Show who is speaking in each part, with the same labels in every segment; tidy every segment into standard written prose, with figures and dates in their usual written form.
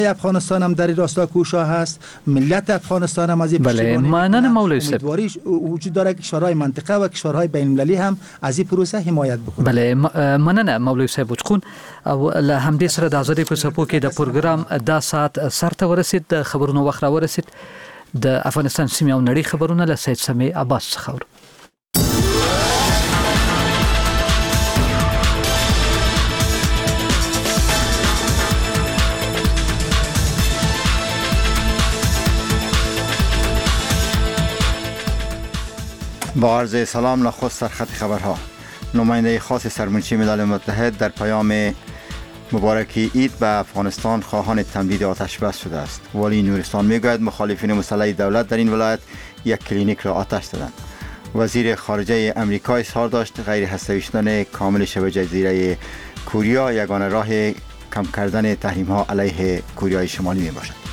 Speaker 1: افغانستان هم در راستا کوشا هست، ملت افغانستان هم از این
Speaker 2: امیدواری
Speaker 1: وجود داره که کشورهای منطقه و کشورهای بین المللی هم از این پروسه حمایت بکنه.
Speaker 2: بله مننه مولوی صاحب وچخون. او له همدې سره د ازادي په سپو کې د پروګرام 10 ساعت سرته ورسید، د خبرونو وخت را ورسید. د افغانستان سیمې او نړۍ خبرونه له سید سمیع عباس څخه اورو.
Speaker 3: با عرض سلام نخست سرخط خبرها. نماینده خاص سرمنشی ملل متحد در پیام مبارکی عید به افغانستان خواهان تمدید آتش بس شده است. والی نورستان میگوید مخالفین مسلح دولت در این ولایت یک کلینیک را آتش زدند. وزیر خارجه امریکا اظهار داشت غیر هسته‌ای شدن کامل شبه جزیره کوریا یگانه راه کم کردن تحریم ها علیه کوریای شمالی می باشد.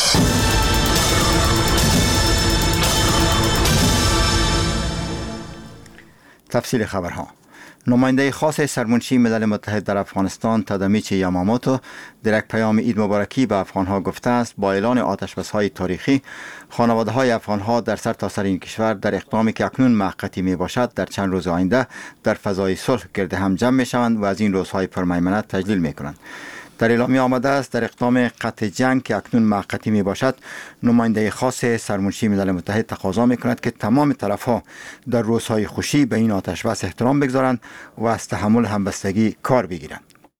Speaker 3: تفصیل خبرها. نماینده خاص سرمنشی ملل متحد در افغانستان تادامیچی یاماموتو در یک پیام عید مبارکی به افغانها گفته است با اعلان آتشبس‌های تاریخی خانواده‌های افغانها در سرتاسر این کشور در اقدامی که اکنون موقتی می باشد در چند روز آینده در فضای صلح گرد هم جمع می شوند و از این روزهای پرمیمنت تجلیل می کنند. در اعلامیه آمده است در اقدام قطع جنگ که اکنون موقتی می باشد نماینده خاص سرمنشی ملل متحد تقاضا می کند که تمام طرفها در روزهای خوشی به این آتشبس احترام بگذارند و از تحمل همبستگی کار بگیرند.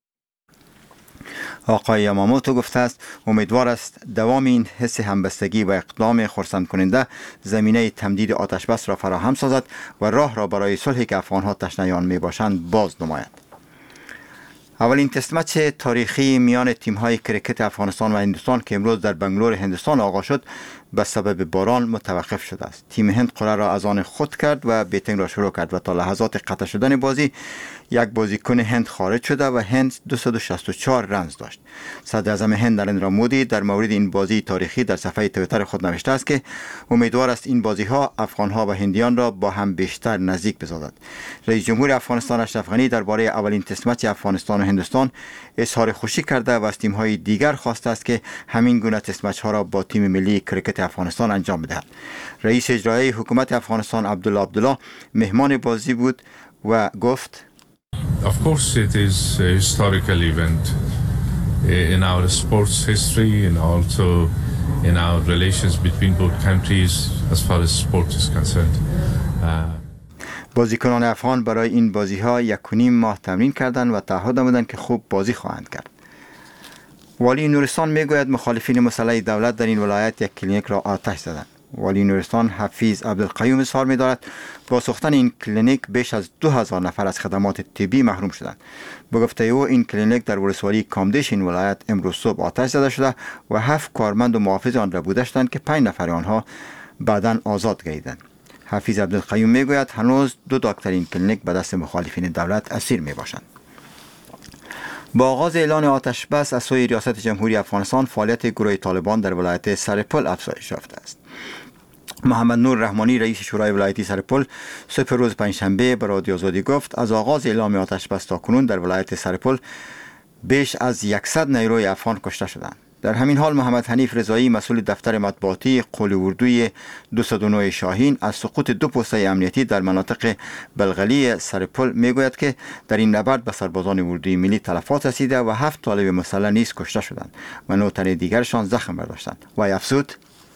Speaker 3: آقای یاماموتو گفته است امیدوار است دوام این حس همبستگی و اقدام خرسند کننده زمینه تمدید آتشبس را فراهم سازد و راه را برای صلحی که افغانها تشنه می باشند باز نماید. اولین تست مچ تاریخی میان تیم‌های کرکت افغانستان و هندوستان که امروز در بنگلور هندوستان آغاز شد به سبب باران متوقف شده است. تیم هند قرعه را از آن خود کرد و بیتینگ را شروع کرد و تا لحظات قطع شدن بازی یک بازیکن هند خارج شده و هند 264 رنز داشت. صدر اعظم هند نریندرا مودی در مورد این بازی تاریخی در صفحه توییتر خود نوشته است که امیدوار است این بازی ها افغانها و هندیان را با هم بیشتر نزدیک بسازد. رئیس جمهور افغانستان اشرف غنی درباره اولین تست مچ افغانستان و هندوستان اظهار خوشی کرده و از تیم های دیگر خواسته است که همین گونه تست مچ ها را با تیم ملی کرکت افغانستان انجام بدهد. رئیس اجرایی حکومت افغانستان عبدالله مهمان بازی بود و گفت
Speaker 4: Of course it is a historical event in our sports history and also in our relations between both countries as far as sport is concerned.
Speaker 3: بازیکنان افغان برای این بازی ها 1.5 ماه تمرین کردند و تعهد نمودند که خوب بازی خواهند کرد. والی نورستان میگوید مخالفین مسلح دولت در این ولایت یک کلینیک را آتش زدند. والی نورستان حفیظ عبدالقیوم اظهار می‌دارد با ساختن این کلینیک بیش از 2000 نفر از خدمات طبی محروم شدند. به گفته او این کلینیک در ولسوالی کامدیش این ولایت امروز صبح آتش زده شده و 7 کارمند و محافظ آن را بودند که 5 نفر آنها بعداً آزاد گردیدند. حفیظ عبدالقیوم میگوید هنوز 2 دکتر این کلینیک به دست مخالفین دولت اسیر میباشند. با آغاز اعلان آتش بس از سوی ریاست جمهوری افغانستان فعالیت گروه طالبان در ولایت سرپل افزایش یافته است. محمد نور رحمانی رئیس شورای ولایتی سرپل صبح روز پنجشنبه به رادیو آزادی گفت از آغاز اعلام آتش بس تا کنون در ولایت سرپل بیش از 100 نیروی افغان کشته شدند. در همین حال محمد حنیف رضایی مسئول دفتر مطبوعاتی قول اردوی 209 شاهین از سقوط 2 پوسته امنیتی در مناطق بلغلی سرپل میگوید که در این نبرد به سربازان اردوی ملی تلفات رسیده و 7 طالب مسلح نیز کشته شدند و 9 تن دیگرشان زخم برداشتند. و افزود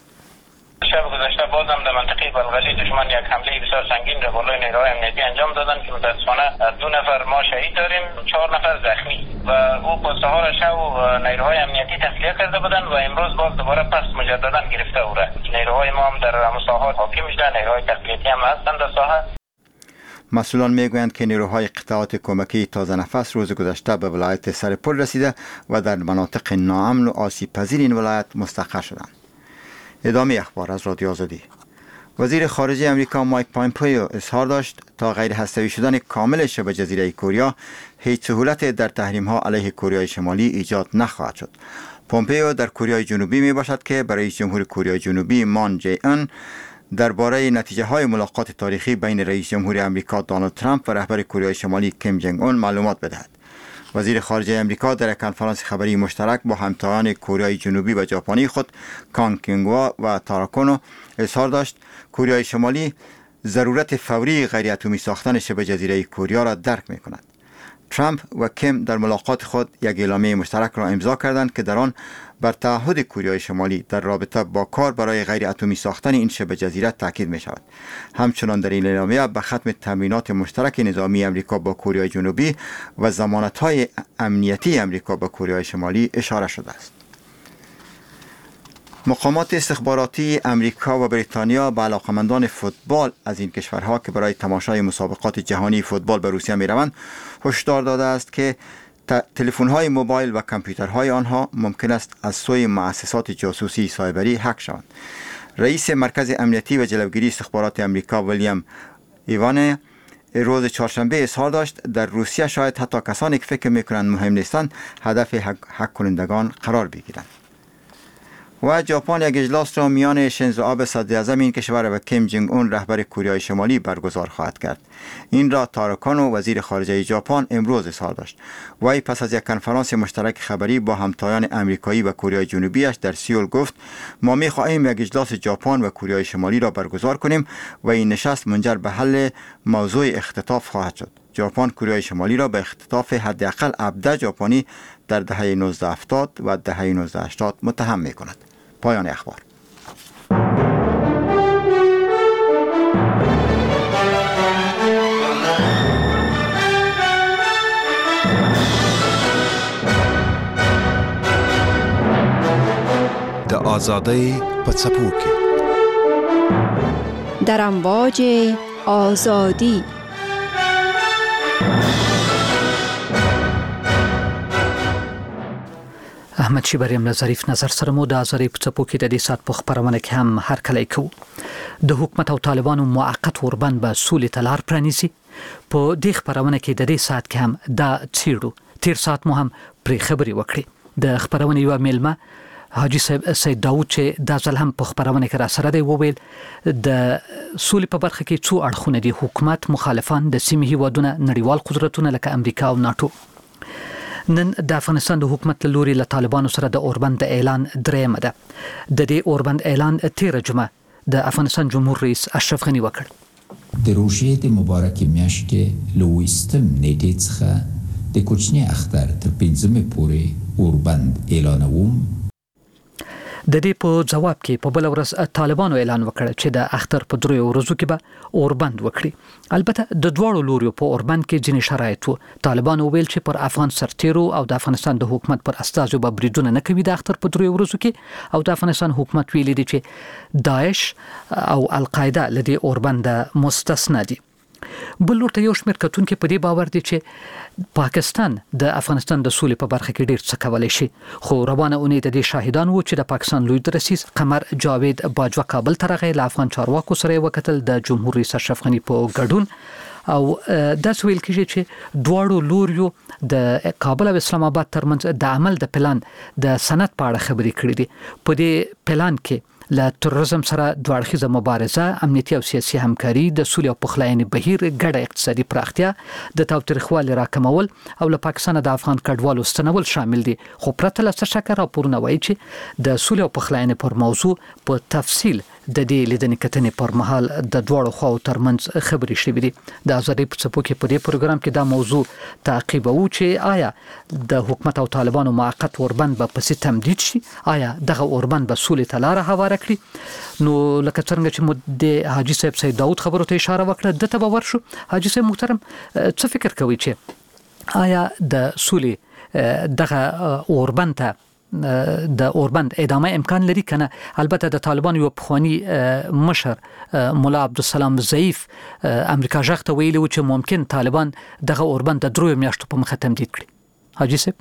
Speaker 5: شب گذشته باز هم در منطقه بلغلی دشمن یک حمله بسیار سنگین را بالای نیروهای امنیتی انجام دادند که متاسفانه 2 نفر ما شهید داریم، 4 نفر زخمی و او پسته ها را شب نیروهای امنیتی تخلیه کرده بودند و امروز باز دوباره پس مجددا گرفته او را. نیروهای ما هم در مساحات حاکم شدند، نیروهای تخلیتی هم هستند در ساحه.
Speaker 3: مسئولان میگویند که نیروهای قطعات کمکی تازه نفس روز گذشته به ولایت سرپل رسیده و در مناطق ناامن و آسیب پذیر این ولایت مستقر شدند. ادامه اخبار از رادیو آزادی. وزیر خارجه امریکا مایک پامپئو اظهار داشت تا غیر هسته‌ای شدن کامل شبه جزیره کوریا هیچ سهولت در تحریم‌ها علیه کوریای شمالی ایجاد نخواهد شد. پامپئو در کوریای جنوبی می باشد که برای رئیس جمهور کوریای جنوبی مون جه ان درباره نتیجه‌های ملاقات تاریخی بین رئیس جمهور امریکا دونالد ترامپ و رهبر کوریای شمالی کیم جنگ اون معلومات بدهد. وزیر خارجه امریکا در کنفرانس خبری مشترک با همتایان کره جنوبی و ژاپنی خود کانگ کینگوا و تاراکونو اظهار داشت کره شمالی ضرورت فوری غیر اتمی ساختن شبه جزیره کره را درک می‌کند. ترامپ و کیم در ملاقات خود یک اعلامیه مشترک را امضا کردند که در آن بر تعهد کره شمالی در رابطه با کار برای غیر اتمی ساختن این شبه جزیره تاکید می شود. همچنان در این اعلامیه به ختم تمرینات مشترک نظامی امریکا با کره جنوبی و ضمانت‌های امنیتی امریکا با کره شمالی اشاره شده است. مقامات استخباراتی امریکا و بریتانیا به علاقمندان فوتبال از این کشورها که برای تماشای مسابقات جهانی فوتبال به روسیه می روند هشدار داده است که تلفن‌های موبایل و کامپیوترهای آنها ممکن است از سوی مؤسسات جاسوسی سایبری هک شوند. رئیس مرکز امنیتی و جلوگیری استخبارات امریکا ویلیام ایوان روز چهارشنبه اظهار داشت در روسیه شاید حتی کسانی که فکر می‌کنند مهم نیستند هدف هک کنندگان قرار بگیرند. و ژاپن یک اجلاس را میان شینزو آبه صدر اعظم این کشور و کیم جنگ اون رهبر کره شمالی برگزار خواهد کرد. این را تاراکانو وزیر خارجه ژاپن امروز اظهار داشت. وی پس از یک کنفرانس مشترک خبری با همتایان امریکایی و کره جنوبیش در سئول گفت ما می‌خواهیم یک اجلاس ژاپن و کره شمالی را برگزار کنیم و این نشست منجر به حل موضوع اختطاف خواهد شد. ژاپن کره شمالی را به اختطاف حداقل 17 ژاپنی در دهه 1970 و دهه 1980 متهم می‌کند. پایان اخبار.
Speaker 6: د آزادۍ په څپو کې
Speaker 7: در امواج آزادی
Speaker 2: احمد شیبریم له ظریف نظر سره مو د آزادۍ په څپو کې د دې سات په خبرونه کې هم هر کله کوو. د حکومت او طالبانو موقت اوربند به سولې ته لار پرانیزي. په دې خبرونه کې د دې سات کې هم دا چیرو تیر سات مو هم پرې خبرې وکړې. د خبرونه یو میلمه حاجی صاحب سید داوود چې د ځل هم په خبرونه کې را سره دی وویل د سولې په برخه کې څو اړخونه دي: حکومت، مخالفان، د سیمې هیوادونه، نړیوال قدرتونه لکه امریکا او ناتو. نن د افغانستان د حکومت له لوري له طالبانو سره د اوربند د اعلان درېمه ده. د دې اوربند اعلان 13 جمعه د افغانستان جمهور رئیس اشرف غنی وکړ.
Speaker 8: د روژې د مبارکې میاشتې له 20 نیټې څخه د کوچني اختر تر 15 پورې اوربند اعلانوم.
Speaker 2: د دې په جواب کې په بل ورځ طالبانو اعلان وکړ چې د اختر په 3 ورځو کې به اوربند وکړي. البته د دواړو لوريو په اوربند کې ځینې شرایط وو. طالبانو ویل چې پر افغان سرتیرو او د افغانستان د حکومت پر استازو به بریدونه نه کوي د اختر په 3 ورځو کې، او د افغانستان حکومت ویلي دی چې داعش او القاعده لدی اوربند مستثنا دي. بل لورته یو شمېر کتونکي په دې باور دي چې پاکستان د افغانستان د سولې په برخه کې ډیر څه کولای شي. خو روانه اونۍ د دې شاهدان وو چې د پاکستان لوی رئیس قمر جاوید باجوه کابل ته راغی. له افغان چارواکو سره وکتل د جمهور رئیس اشرف غنی په ګډون، او دا ویل کېږي چې دواړو لوریو د کابل او اسلام آباد ترمنځ د عمل د پلان د سند په اړه خبرې کړې دي. په دې پلان کې له تروریزم سره دوه اړخیزه مبارزه، امنیتي او سیاسي همکاري، د سولې او پخلاینې بهیر، ګډه اقتصادي پراختیا، د تاوتریخوالي راکمول او له پاکستان د افغان کډوالو ستنول شامل دي. خو پرته له څه شک راپورونه وایي چې د سولې او پخلاینې پر موضوع په تفصیل د دې لیدنې کتنې پر مهال د دوړو خواو ترمنځ خبرې شوې دي. د آزادۍ په څپو کې په دې پروګرام کې دا موضوع تعقیبوو چې آیا د حکومت او طالبانو موقت اوربند به پسې تمدید شي، آیا دغه اوربند به سولې ته لاره هواره کړي. نو لکه څنګه چې مو د حاجی صاحب سید داوود خبرو ته اشاره وکړه، دته به ورشو. حاجی صاحب محترم، څه فکر کوي چې آیا د سولې دغه اوربند ته د اوربند ادامه امکان لري کنه؟ البته د طالبان یو پخوانی مشر مولا عبدالسلام ضعیف امریکا ژغ ته ویلي و چې ممکن طالبان دغه اوربند د 3 میاشتو په مخه تمدید کړي. حاجی صاحب،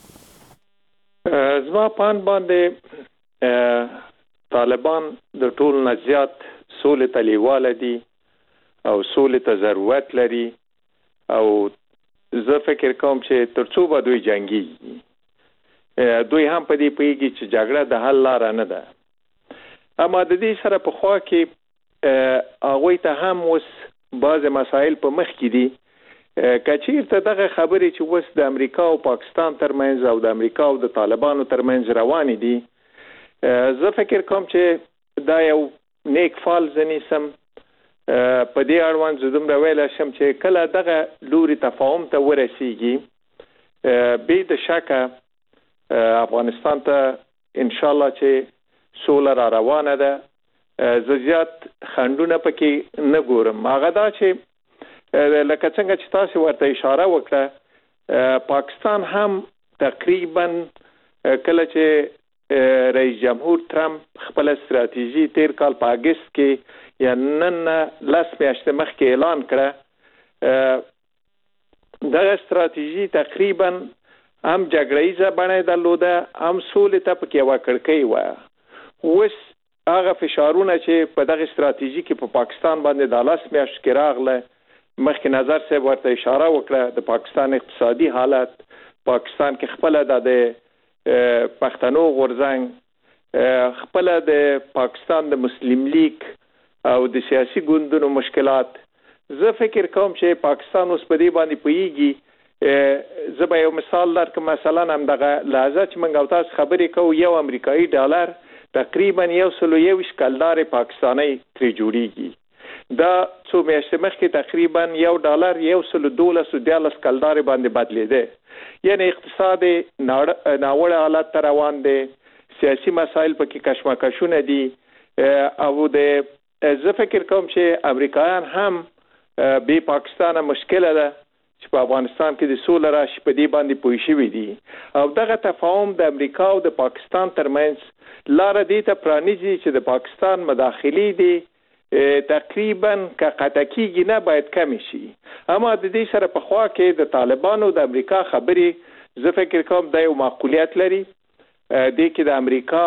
Speaker 9: زما پان باندې طالبان د ټول نه زیات سولې ته لیواله دي او سولې ته ضرورت لري، او زه فکر کوم چې ترڅو به دوی جنگي دوی هم په دې پیږي چې جګړه د حل لار نه ده. اما د دې سره په خوا کې هغه ته هم اوس بعض مسایل په مخ کې دي کچیرته دغه خبرې چې وس د امریکا او پاکستان ترمنځ او د امریکا او د طالبانو ترمنځ روانې دي، زه فکر کوم چې دا یو نیک فال زنیسم. په دې اړوند زه دومره ویلی شم چې کله دغه لوري تفاهم ته ورسیږي، بې د شکه افغانستان ته انشاءالله چې سوله را روانه ده. زه زیات خنډونه پکې نه ګورم. هغه دا چې لکه څنګه چې تاسو ورته اشاره وکړه، پاکستان هم تقریبا کله چې رئیس جمهور ترامپ خپل استراتیژي تیر کال په اگست کې یا نن 10 میاشتې مخکې اعلان کړه، دغه استراتیژي تقریبا هم جګړهیزه بڼه درلوده، هم سولې ته پکې یوه کړکۍ وه. اوس هغه فشارونه چې په دغه استراتیژي کې په پاکستان باندې د 10 میاشتو کې راغله، مخکې نظر صاحب ورته اشاره وکړه، د پاکستان اقتصادي حالت، پاکستان کې خپل د پښتنو غورځنګ، خپل د پاکستان د مسلم لیگ او د سیاسي ګوندونو مشکلات. زه فکر کوم چې پاکستان اوس په دې باندې پوهیږي. زه به یو مثال درکړم. مثلا همدغه لحظه چې موږ او تاسو خبرې کوو، یو امریکایي ډالر تقریبا 121 کلدارې پاکستاني ترې جوړیږي. دا څو میاشتې مخکې تقریبا $1 112 کلدارې باندې بدلېده. یعنی اقتصاد ناوړه حالت ته روان دی، سیاسي مسایل پکې کشمکشونه دي، او زه فکر کوم چې امریکایان هم بې پاکستانه مشکله ده چې په افغانستان کې د سوله راشي، په دې باندې پوه شوي دي. او دغه تفاهم د امریکا او د پاکستان ترمنځ لاره دې ته پرانیزي چې د پاکستان مداخلې دي تقریبا که قطع کېږي نه باید کمی شي. اما د دې سره په خوا کې د طالبانو د امریکا خبرې زه فکر کوم دا یو معقولیت لري. دې کې د امریکا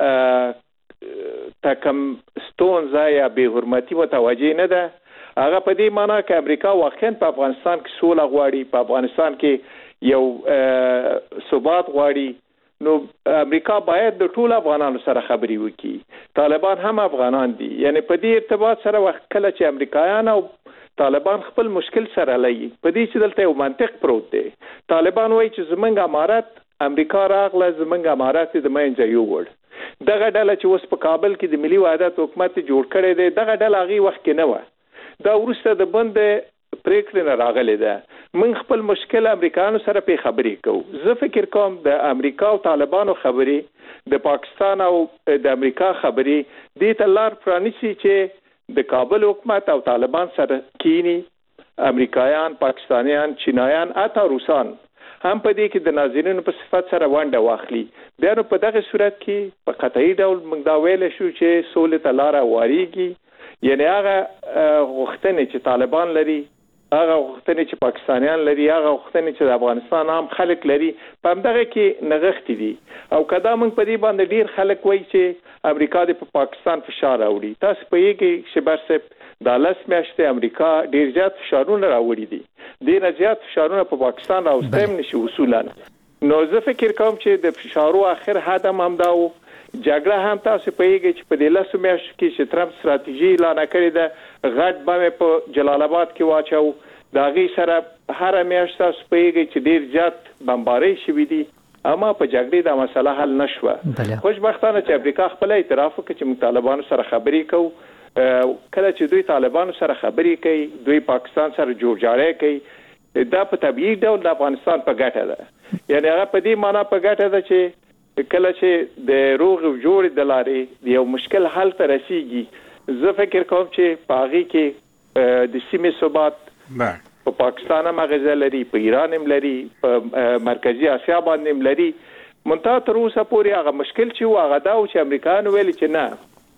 Speaker 9: تکم ستونزه یا بې حرمتي متوجه نه ده. هغه په دې معنی کې امریکا واقعا په افغانستان کې سوله غواړي، په افغانستان کې یو ثبات غواړي، نو امریکا باید د ټول افغانانو سره خبرې وکړي. طالبان هم افغانان دي. یعنی په دې ارتباط سره وخت کله چې امریکایان او طالبان خپل مشکل سره لایي، په دې چې دلته یو منطق پروت دی. طالبان وایي چې زمونږ امارات امریکا راغله، زمونږ امارات د منځه یووړ. دغه ډله چې اوس په کابل کې د ملي وحدت حکومت جوړ کړی دی، دغه ډله هغې وخت کې نه وه. دا وروسته د بند پریکړې نه راغلی ده. موږ خپل مشکل امریکایانو سره پې خبرې کوو. زه فکر کوم د امریکا او طالبانو خبرې، د پاکستان او د امریکا خبرې دې ته لار پرانیسي چې د کابل حکومت او طالبان سره کینی، امریکایان، پاکستانیان، چینایان، حتی روسان هم په دې کې د ناظرینو په صفت سره ونډه واخلي. بیا نو په دغه صورت کې په قطعي ډول موږ دا ویلی شو چې سولې ته لاره واریږي. یعنی هغه غوښتنې چې طالبان لري، هغه غوښتنې چې پاکستانیان لري، هغه غوښتنې چې د افغانستان عام خلک لري، په همدغه کې نغښتې دي. او که دا موږ په دې باندې ډېر خلک وایي چې امریکا دې په پاکستان فشار راوړي، تاسو پوهیږئ شبر صاحب دا 10 میاشتې امریکا ډېر زیات فشارونه راوړي دي. ډېر زیات فشارونه په پاکستان راوستی هم نشي اصولا. نو زه فکر کوم چې د فشارو آخر حد هم دا و. جګړه هم تاسو پوهیږئ چې په دې 10 میاشتو کې چې ترامپ ستراتیژي اعلان کړې ده، غټ بم په جلال آباد کې واچو. د هغې سره هره میاشت تاسو پوهیږئ چې ډېر زیات بمبارۍ شوي دي، اما په جګړې دا مسله حل نه شوه. خوشبختانه چې امریکا خپل اعتراف وکړي چې موږ طالبانو سره خبرې کوو. کله چې دوی طالبانو سره خبرې کوي، دوی پاکستان سره جوړجاړی کوي، دا په طبیعي ډول د افغانستان په ګټه ده. یعنی هغه په دې معنا په ګټه ده چې کله چې د روغ جوړې د لارې یو مشکل حل ته رسیږي، زه فکر کوم چې په هغې کې د سیمې ثبات په پاکستان هم اغیزه لري، په ایران هم لري، په مرکزي اسیا باندې هم لري. منتها تر اوسه پورې هغه مشکل چې و هغه دا و چې امریکایانو ویلي چې نه،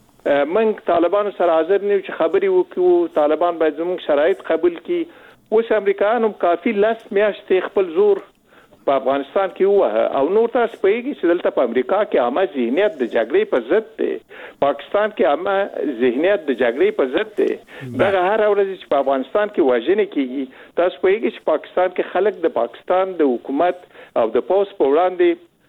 Speaker 9: موږ طالبانو سره حاضر نه یو چې خبرې وکړو، طالبان باید زموږ شرایط قبول کړي. اوس امریکایان هم کافي 10 میاشتې خپل زور په افغانستان کې ووهه. او نور تاسو پوهیږئ چې دلته په امریکا کې عامه ذهنیت د جګړې په ضد دی، پاکستان کې عامه ذهنیت د جګړې په ضد دی. دغه هر ورځ چې په افغانستان کې وژنې کېږي، تاسو پوهیږئ چې پاکستان کې خلک د پاکستان د حکومت او د پوځ په وړاندې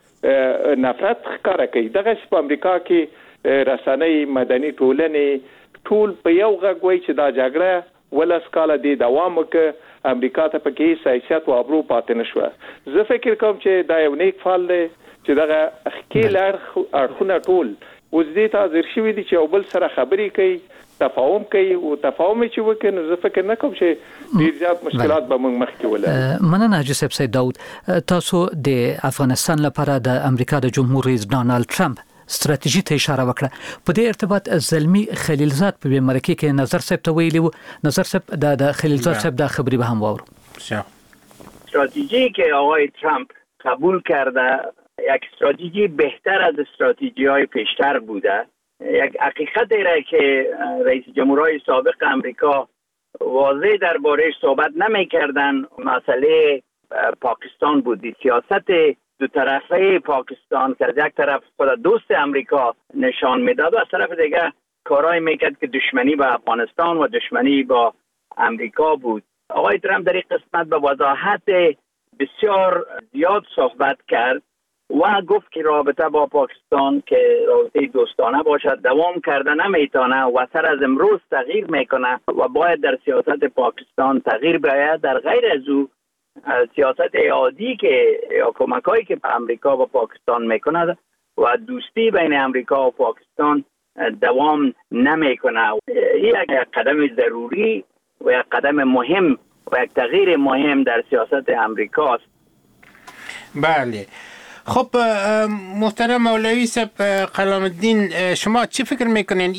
Speaker 9: نفرت ښکاره کوي. دغسې په امریکا کې رسنۍ، مدني ټولنې ټول په یو غږ وایي چې دا جګړه 10 کاله دې دوام وکړه امریکا ته پکې حیثیت او ابرو پاتې نشو. زه فکر کوم چې دا یو نیک فعال دی چې دغه خکیل اړخونه ټول اوس دې ته حاضر شوي دي چې یو بل سره خبرې کوي، تفاهم کوي او تفاهم چې وکړي. نو زه فکر نه کوم چې ډیر زیات مشکلات به موږ مخکې ولرو.
Speaker 2: مننه حاجي صاحب سید داود. تاسو د افغانستان لپاره د امریکا د جمهور رئیس ډانلډ ټرمپ ستراتیژي ته اشاره وکړه. په دې ارتباط زلمی خلیلزاد په مرکه کې نظر صاحب ته ویلی وو. نظر صاحب د خلیلزاد صاحب د خبري به هم واورو.
Speaker 10: استراتژی که آقای ترامپ قبول کرده یک استراتژی بهتر از استراتژی‌های پیشتر بوده. یک حقیقتی را که رئیس جمهورهای سابق امریکا واضح درباره‌اش صحبت نمی‌کردن مسئله پاکستان بود. سیاست دو طرفه پاکستان که از یک طرف خود دوست امریکا نشان میداد و از طرف دیگه کارایی میکرد که دشمنی با افغانستان و دشمنی با امریکا بود. آقای ترامپ در این قسمت به وضاحت بسیار زیاد صحبت کرد و گفت که رابطه با پاکستان که رابطه دوستانه باشد دوام کرده نمیتونه و سر از امروز تغییر میکنه و باید در سیاست پاکستان تغییر بیاید. در غیر از او سیاست عادی که یا کمکایی که امریکا و پاکستان میکنه و دوستی بین امریکا و پاکستان دوام نمیکنه. این یک قدم ضروری و یک قدم مهم و یک تغییر مهم در سیاست امریکاست.
Speaker 11: بله. خب محترم مولوی صاحب قلام الدین، شما چی فکر میکنین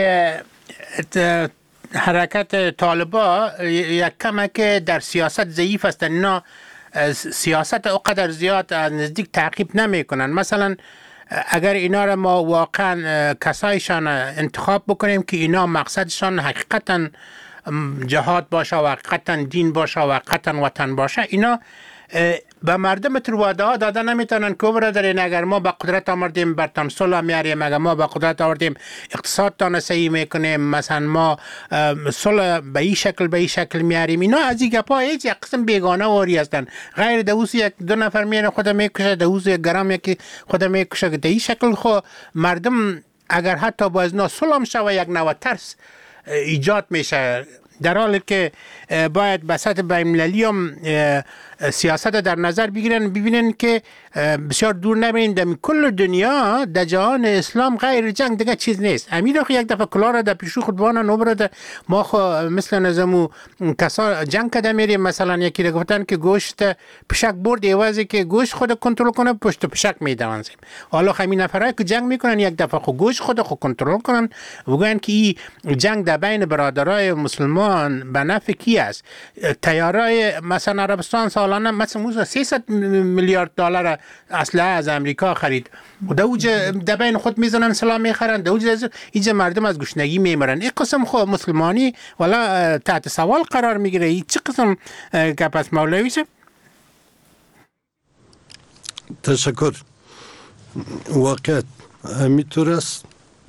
Speaker 11: این حرکت طالبا یک کمک در سیاست ضعیف است؟ اینا سیاست اونقدر زیاد نزدیک تعقیب نمیکنن. مثلا اگر اینا را ما واقعا کسایشان انتخاب بکنیم که اینا مقصدشان حقیقتا جهاد باشه و حقیقتا دین باشه و حقیقتا وطن باشه، اینا به مردم وعده ها داده نمیتونن که برادرین اگر ما به قدرت آوردیم برتان صلح میاریم، اگر ما به قدرت آوردیم اقتصادتان صحیح میکنیم، مثلا ما صلح به این شکل میاریم. اینا از این گپا هیچ یک قسم بیگانه واری هستن. غیر دوست یک دو نفر میره خود میکشه، دوست یک گرام یکی خود میکشه. که این شکل خو مردم اگر حتی با ازنا صلح شوه یک نوع ترس ایجاد میشه، در حالی که باید به سطح بین‌المللی هم سیاست در نظر بگیرن، ببینن که بسیار دور نبینن در کل دنیا در جهان اسلام غیر جنگ دیگه چیز نیست. امیر آخه یک دفعه کلا را در پیشو خودبانه نبرده. ما خو مثل نظمو کسا جنگ کده میریم، مثلا یکی را گفتن که گوشت پشک برد ایوازی که گوشت خود کنترل کنه پشت پشک میدوانزیم. حالا همین نفرایی که جنگ میکنن یک دفعه خو گوشت خود کنترل کنن بگوین که این جنگ در بین برادرای مسلمان به نفع کی است؟ تیارای مثلا عربستان سالانه مثلا 300 میلیارد دلار اسلحه از امریکا خرید و در بین خود میزنن سلاح میخرن، اینجا مردم از گشنگی میمرن. این قسم خود مسلمانی ولا تحت سوال قرار میگیره. این چه قسم گپ است مولوی صاحب؟
Speaker 12: تشکر. واقعیت همینطور است.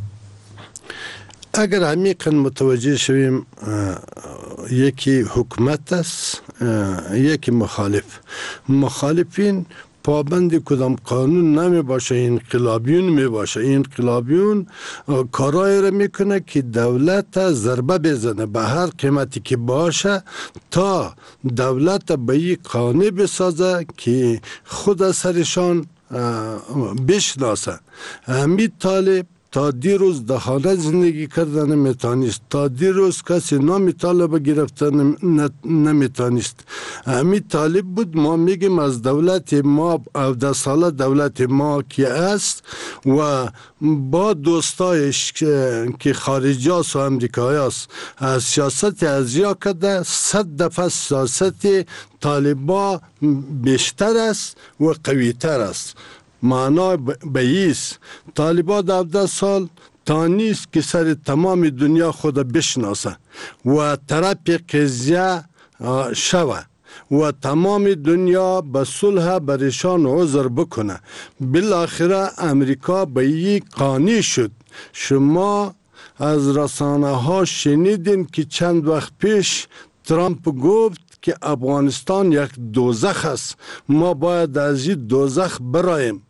Speaker 12: اگر عمیقا متوجه شویم یکی حکومت است، یکی مخالفین پابند کدام قانون نمی باشه، انقلابیون می باشه. انقلابیون کارایی را میکنه که دولت ضربه بزنه به هر قیمتی که باشه تا دولت به این قانع بسازه که خود سرشان بشناسه. همین طالب تا دیروز در خانه زندگی کردن نمیتانست، تا دیروز کسی نام طالب گرفتن نمیتانست. همین طالب بود. ما میگیم از دولت ما 17 ساله دولت ما که است و با دوستایش که خارجی است و امریکایی است از سیاست ازیا کرده. 100 دفعه سیاست طالبا بیشتر است و قویتر است. معنا بیست طالبان 17 سال تا نیست که سر تمام دنیا خود بشناسه و طرف قضیه شوه و تمام دنیا به صلح برشان عذر بکنه. بالاخره امریکا به یک قانع شد. شما از رسانه ها شنیدین که چند وقت پیش ترامپ گفت که افغانستان یک دوزخ است، ما باید از این دوزخ براییم.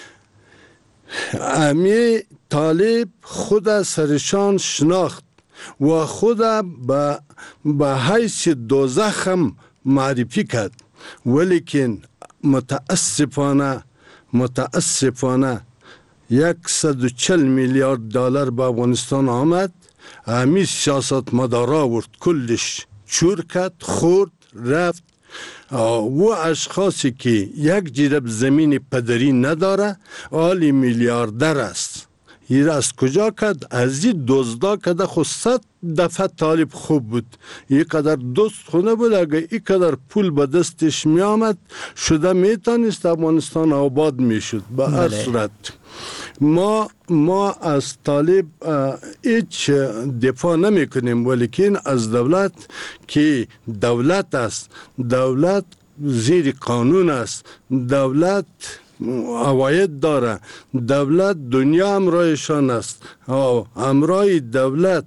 Speaker 12: امی طالب خود سرشان شناخت و خود به حیث دوزخ هم معرفی کرد، ولیکن متاسفانه 140 میلیارد دلار به افغانستان آمد. همین سیاست مدارا ورد کلش چور کرد، خورد، رفت. و اشخاصی که یک جیرب زمین پدری نداره آلی میلیاردر است. این از کجا کرد؟ از این دزدا کده خود 100 دفعه طالب خوب بود. این قدر دوست خونه بود، اگه این قدر پول به دستش می آمد شده میتانست افغانستان آباد می شد. به هر صورت ما از طالب هیچ دفاع نمی کنیم، ولیکن از دولت که دولت است، دولت زیر قانون است، دولت عواید داره، دولت دنیا همراهشان است. همراه دولت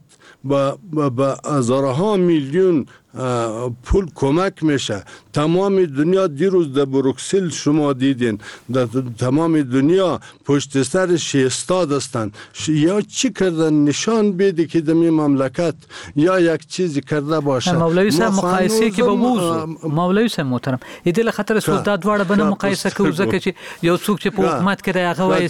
Speaker 12: با هزارها میلیون پول کمک میشه. تمام دنیا دیروز در بروکسل شما دیدین، در تمام دنیا پشت سرش ایستاد هستند. یا چی کردن نشان بده که در این مملکت یا یک چیزی کرده باشه.
Speaker 2: مولوی صاحب مقایسه کې به ووزو، مولوی صاحب محترم دې له خطر سو دا دواړه بنه مقایسه کوو، ځکه چې یو څوک چې په حکومت کې راغی وایي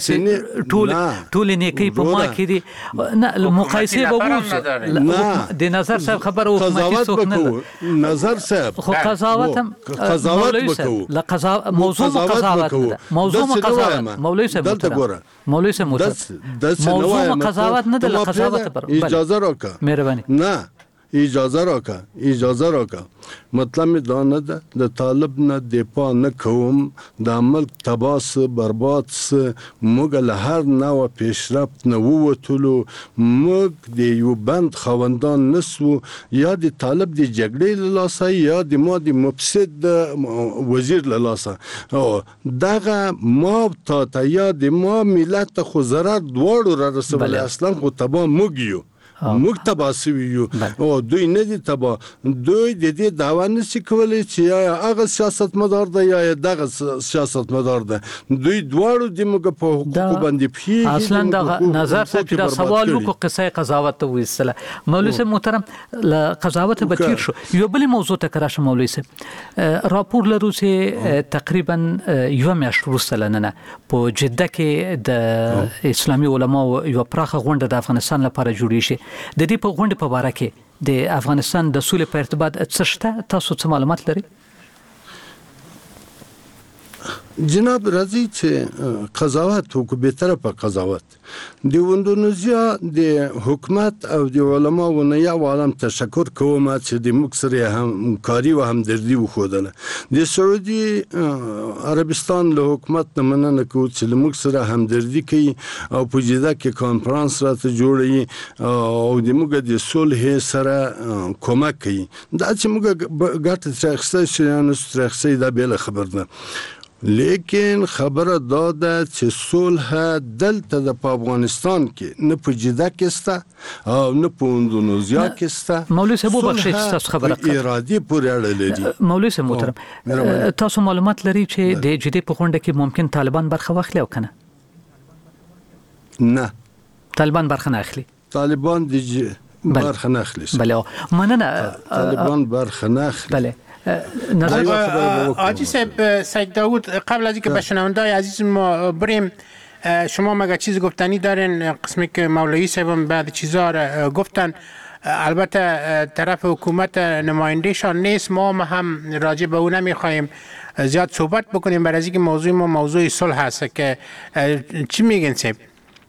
Speaker 2: ټول نیکی په ما کې دي. نه مقایسه به ووزو د نظر صاحب خبر او حکومتي څوک نه
Speaker 12: نظر صاحب
Speaker 2: خو قضاوت
Speaker 12: بکو
Speaker 2: موضوع قضاوت ده، موضوع قضاوت مولوی صاحب محترم، مولوی صاحب محترم موضوع قضاوت نه ده، قضاوت پر
Speaker 12: اجازه راکا
Speaker 2: مهربانی
Speaker 12: نه اجازه راکا مطلب دا نه ده د طالب نه دفاع نه کوم. د ملک تباس برباد موږ له هر نوع پیشرفت نه ووتلو، موږ د یو بند خوندان نسو، یا د طالب د جګړې له لاسه یا د ما د مفسد وزیر له لاسه. دغه ما تا یا د ما ملت خو ضرر دواړو را رسولی، اصلا خو تبا موږ یو، موږ تبا سوي یو او دوی نه دي تبا. دوی د دې دعوا نشي کولی چې یا هغه سیاست مدار ده یا دغه سیاست مدار ده. دوی دواړو د موږ په حقوقو باندې پی
Speaker 2: اصلا د نظر صاحب دا سوال وکړو قصه قضاوت ته وېستله. مولوی صاحب محترم ل قضاوت به تیر شو. یو بل موضوع ته کراشه مولوی صاحب راپور لرو چې تقریبا یو میاشت وروسته لننه په جده کې د اسلامي علماو یو پراخه غونډه د افغانستان لپاره جوړی شي. د دې په غونډې په اړه کې د افغانستان د سولې په ارتباط څه شته؟ تاسو څه معلومات لرئ؟
Speaker 12: جناب راځي چې قضاوت وکړو، به طرفه قضاوت د اندونیزیا د حکومت او د علماو نه یو عالم تشکر کوم چې د موږ سره همکاري او همدردي وښودله. د سعودي عربستان له حکومت نه مننه کوو چې موږ سره همدردي کوي او په جده کې کانفرنس راته جوړوي او د موږ د صلح سره کومک کوي. دا چې موږ ګټه ترې اخیستی شو یا نشو ترې اخیستی دا بېله خبر ده، لیکن خبره دا ده چې صلح دلته د په افغانستان کې نه په جده کې سته او نه په اندونیزیا کې سته.
Speaker 2: مولوی صاحب وبخښئ چې تاسو خبره
Speaker 12: کوئ، ارادي پورې اړه لري.
Speaker 2: مولوی صاحب محترم تاسو معلومات لرئ چې د جدې په غونډه کې ممکن طالبان برخه واخلي او کنه؟
Speaker 12: نه،
Speaker 2: طالبان برخه نه اخلي.
Speaker 12: طالبان برخه نه اخلي.
Speaker 2: بله مننه.
Speaker 12: طالبان برخه نه اخلي.
Speaker 2: بله
Speaker 11: آجی صاحب سید داود، قبل از اینکه به شنونده‌های عزیز ما بریم، شما مگه چیز گفتنی دارین؟ قسمی که مولوی صاحب بعد چیزا را گفتن، البته طرف حکومت نمایندهشان نیست، ما هم راجع به اون نمیخوایم زیاد صحبت بکنیم، برای اینکه موضوع ما موضوع صلح هست. که چی میگن صاحب؟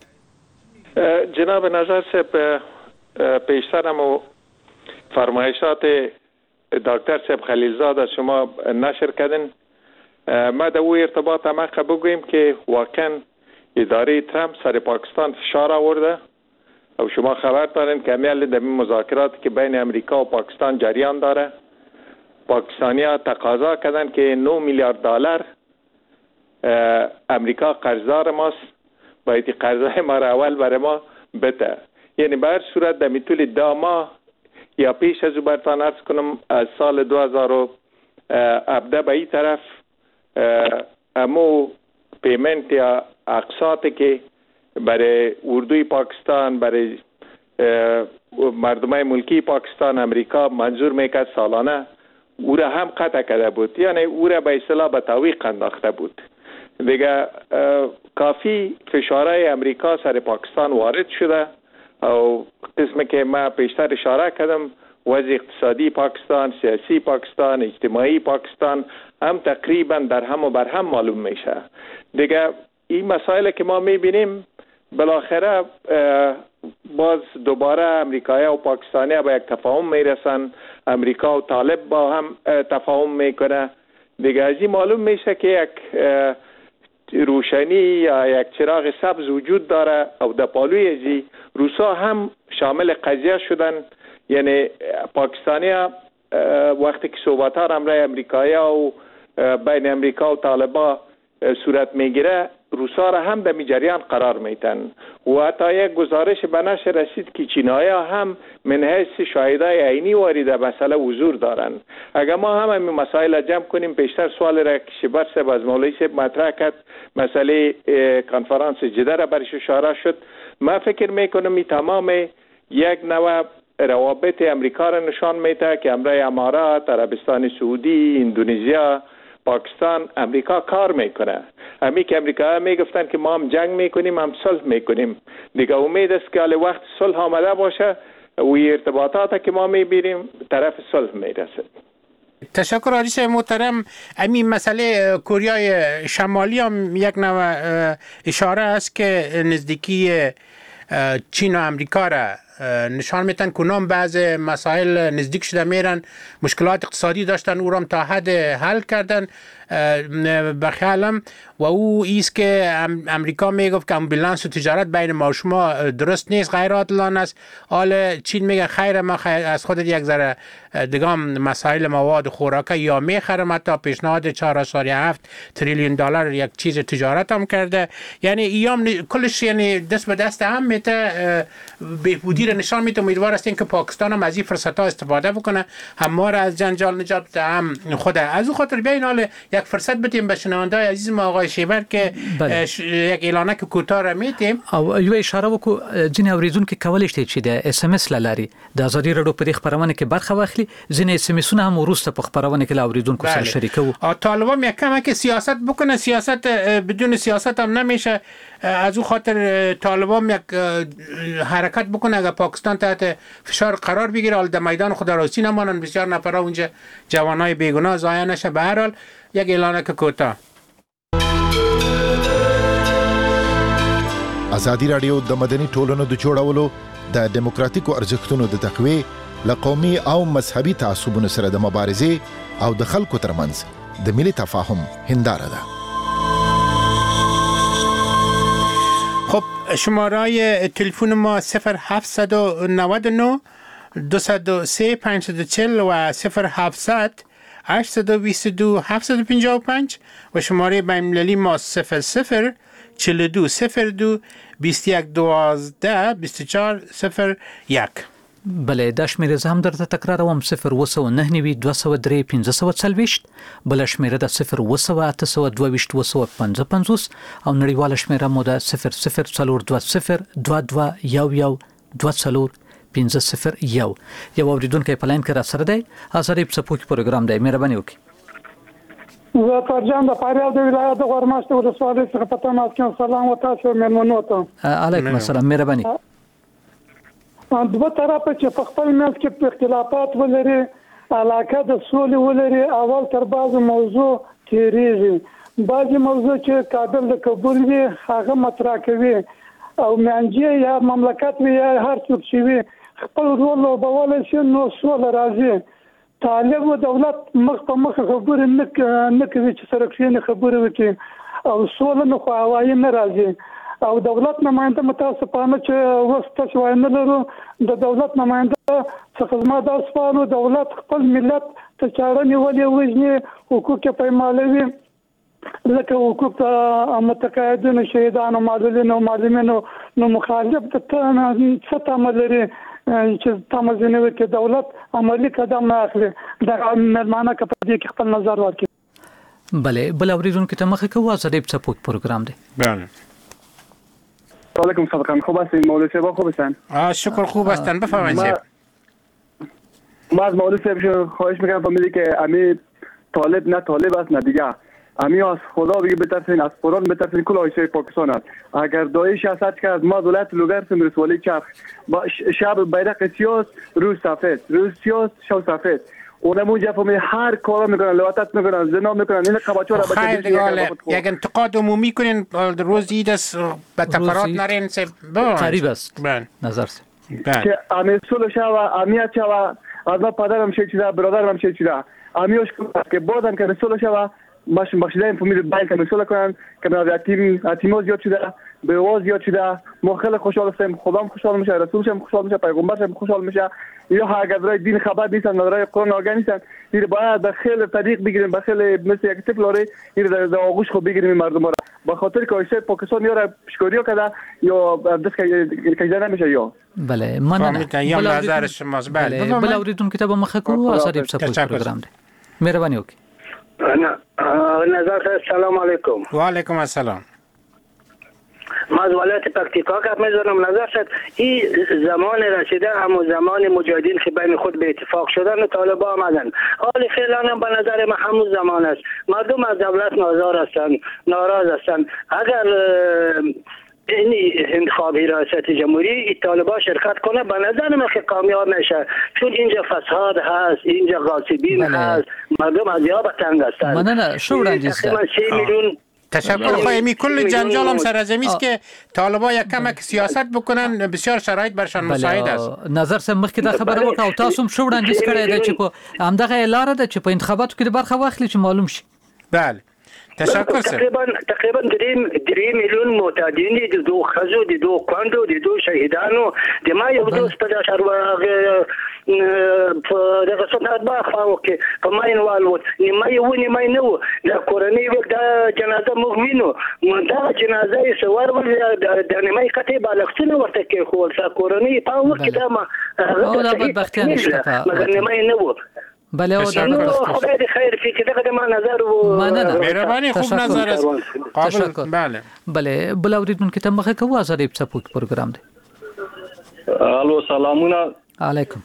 Speaker 9: جناب نظر صاحب پیشترم و فرمایشات دکتر صاحب خلیلزاد از شما نشر کردن. ما در او ارتباط هم بگوییم که واقعا اداره ترامپ سر پاکستان فشار آورده و شما خبر دارین که همیشه در مذاکرات که بین امریکا و پاکستان جریان داره. پاکستانی ها تقاضا کردن که 9 میلیارد دلار امریکا قرضدار ماست، باید قرضای ما را اول برای ما بده. یعنی به هر صورت در طول 2 ماه یا پیش از او برتان ارز کنم از سال 2017 به این طرف امو پیمنت یا اقساطی که برای اردوی پاکستان، برای مردمای ملکی پاکستان امریکا منظور میکرد سالانه، او را هم قطع کرده بود، یعنی او را به اصطلاح به تعویق انداخته بود. دیگه کافی فشارهای امریکا سر پاکستان وارد شده او قسمی که ما پیشتر اشاره کردم، وضع اقتصادی پاکستان، سیاسی پاکستان، اجتماعی پاکستان هم تقریبا در هم و بر هم معلوم میشه. دیگه این مسائل که ما میبینیم بالاخره باز دوباره امریکایی و پاکستانی به یک تفاهم میرسن، امریکا و طالب با هم تفاهم میکنه. دیگه از این معلوم میشه که یک روشنی یا یک چراغ سبز وجود داره و در پالوی ازی روسا هم شامل قضیه شدن. یعنی پاکستانی ها وقتی که صحبت ها امرای امریکایی و بین امریکا و طالبا صورت میگیره، روسا را هم در جریان قرار میتن و حتی یک گزارش به نشر رسید که چینایی ها هم من حیث شاهدای عینی وارد مسئله حضور دارن. اگر ما هم این مسائل جمع کنیم، پیشتر سوال را که شبر صاحب از مولوی صاحب مطرح کرد، مسئله کنفرانس جده را برش اشاره شد، ما فکر میکنم این تمام یک نوع روابط امریکا را نشان میده که امرای امارات، عربستان سعودی، اندونزیا، پاکستان، امریکا کار میکنه. همی که امریکا میگفتن که ما هم جنگ میکنیم، هم صلح میکنیم. دیگه امید است که وقت صلح آمده باشه و ارتباطات که ما میبینیم طرف صلح میرسه.
Speaker 11: تشکر عزیز محترم. همین مسئله کره شمالی هم یک نوع اشاره است که نزدیکی چین و امریکا را نشان میتن کنام بعض مسائل نزدیک شده میرن، مشکلات اقتصادی داشتن او را تا حد حل کردن بخیالم و او ایست که امریکا میگفت که امبولانس و تجارت بین ما و شما درست نیست، غیر عادلانه است. حال چین میگه خیر، ما از خودت یک ذره دگام مسائل مواد خوراکه یا میخرم، حتی پیشنهاد 4.7 تریلیون دلار یک چیز تجارت هم کرده. یعنی ایام کلش یعنی دست به دست هم میته بهبودی را نشان میده. امیدوار هستیم که پاکستان هم از این فرصت ها استفاده بکنه، هم ما را از جنجال نجات بده، هم خود از خاطر بیاین حال یک فرصت بدیم به شنونده‌های عزیز ما آقای شیبر که یک اعلانک کوتاه را میتیم
Speaker 2: او یو اشاره وکړو ځینې اوریدونکو کولای شي چې د اس ام اس لاري د ازادي رادیو په خبرونه کې برخه واخلي. ځینې اس ام اسونه هم ورسته په خبرونه کې اوریدونکو سره شریکو.
Speaker 11: طالبان یکم که سیاست بکنه، سیاست بدون سیاست هم نمیشه. از او خاطر طالبان یک حرکت بکنه، اگر پاکستان تحت فشار قرار بگیره، حال در میدان خود راستی نمانن، بسیار نفرا اونجا جوانای بیگناه ضایع نشه. به هر حال یک اعلانک کوتاه.
Speaker 6: ازادي رادیو د مدني ټولنو د جوړولو د دیموکراتیکو ارزښتونو د تقوی لقومي او مذهبي تعصبونو سره د مبارزې او د خلکو ترمنځ د ملي تفاهم هنداره ده.
Speaker 11: خب شماره تلفن ما 0799 203 540 و 0700 822 755 و شماره بین‌المللی ما 00 42 02 21 12 24 01.
Speaker 2: بله دا شمیره زه هم درته تکراروم 0 203 540 بل شمیره د 0 225 او نړیواله شمیره مو د 00 501 یو اوریدونکو په لاین کې را سره دی. ازادي په سپوږ پروګرام دی، مهرباني وکړئ.
Speaker 13: زه ترجم د فاریاب د ولایت د غورماشت ولسوالۍ څخه په تماس کې سلام او تاسو مېلمنو ته.
Speaker 2: علیکم السلام، مهرباني.
Speaker 13: دوه طرفه چې په خپل منځ کې اختلافات ولري، علاقه د سولې ولري، اول تر بعض موضوع تیریږي، بعضی موضوع چې قابل د قبول وي هغه مطرح کوي او منځي یا مملکت وي یا هر څوک چې وي خپل رول لوبولی شي، نو سوله راځي. طالب و دولت مخ په مخ خبرې نه کوي چې سره کښېني خبرې وکړي او سوله نه خو هوایي نه راځي. او دولت نماینده متاسفانه چې اوس تاسو وایي نه لرو، د دولت نماینده څخه زما دا سوال و، دولت خپل ملت ته چاړه نیولې وژني، حقوق یې پایمالوي، لکه حقوق د متقاعدینو، شهیدانو، معلولینو نو مخالف د څه تمه لري چې تمه ځینې وکړي، دولت عملي قدم نه اخلي. د مېلمانه که په دې کې خپل نظر ورکړي.
Speaker 2: بله بل اوریدونکو ته مخه کوو. ازادي په سپوږ پروګرام دی.
Speaker 11: بله.
Speaker 14: علیکم صدقان، خوب هستین؟ مولوی صاحب خوب هستن؟
Speaker 11: شکر خوب هستن، بفرمایید.
Speaker 14: ما از مولوی صاحب خواهش میکنم فهمیدی که امی طالب نه طالب است نه دیگه، امی از خدا بگی بترسین، از قرآن بترسین، کل آیشه پاکستان است. اگر داعش حسد کرد ما دولت لوگر سمرس ولی چرخ شب بیرق سیاس روز سفید، روز سیاس شب سفید. اونمون جفا هر کارا میکنن، لواطت میکنن، زنا میکنن. این قباچه را
Speaker 11: خیر دیگه یک انتقاد عمومی کنین روز عید است به تفرات نرین
Speaker 2: قریب است نظر
Speaker 14: که امی صلح شوه، امنیت شوه، از ما پدرم شهید شده، برادرم شهید شده، امیوش که بازم که صلح شوه بخشیده این فامیل باید که صلح کنن که از یتیما زیاد شده، بی‌آواز زیاد شده. ما خیلی خوشحال هستیم، خدام خوشحال میشه، رسولش هم خوشحال میشه، پیغمبرش هم خوشحال میشه. یا اگر برای دین خبر نیستن، برای قرآن آگاه نیستن، این باید به خیلی طریق بگیریم، به خیلی مثل یک طفل آره این در آغوش خود بگیریم مردم را. به خاطر که آیسته پاکستان یا را شکاری کرده یا دست کجا نمیشه یا.
Speaker 2: بله من
Speaker 11: یا نظر شماست. بله
Speaker 2: بله اوریدون کتاب مخکو اثر سپورت پروگرام ده. مهربانی وکړئ.
Speaker 15: نظر سلام علیکم.
Speaker 11: و علیکم السلام.
Speaker 15: ما از ولایت پکتیکا که می‌ذارم نظر شد این زمان رسیده، همون زمان مجاهدین که بین خود به اتفاق شدن و طالبان آمدن. حال فعلا هم به نظر من همون زمان است. مردم از دولت ناراض هستند. اگر این انتخاب ریاست جمهوری این طالبان شرکت کنه به نظر من که کامیاب میشه، چون اینجا فساد هست، اینجا غاصبین هست، مردم از یاب تنگ هستند.
Speaker 2: نه شو وړاندیز
Speaker 15: میلیون
Speaker 11: تشکر. خواهی کل جنجال هم سرزمی است که طالبان یک کمک سیاست بکنن، بسیار شرایط برشان مساعد است.
Speaker 2: نظر سم مخکې دا خبره وکړه او تاسو هم شو وړاندیز کړی دی چې په همدغه لاره ده چې په انتخاباتو کې د برخه واخلي چې معلوم شي.
Speaker 11: بله تشکر سر.
Speaker 15: تقریبا 3 میلیون معتادین دي، د دوه خزو، د دوه کاندو، د دوه شهیدانو، د ما یو دوست په داشر په دغه صنعت باخوا کې په ماین والو نیمه یو نیمه نو د کورنۍ وخت د جنازه موږ وینو، دا جنازه یې سوار ول د نیمه کته بالښتونه ورته کې خو څا کورنۍ په وخت کې دا ما
Speaker 2: دا بدبختي نشته
Speaker 15: مګر نیمه نو
Speaker 2: بله او دا
Speaker 15: خدای دې خیر فی کې دغه ما نظر
Speaker 2: و
Speaker 11: مهربانی خوب نظر است.
Speaker 2: تشکر. بله بل اوریدونکو ته مخه کوو ازادي سپورت پروگرام دی.
Speaker 16: الو سلامونه
Speaker 2: علیکم.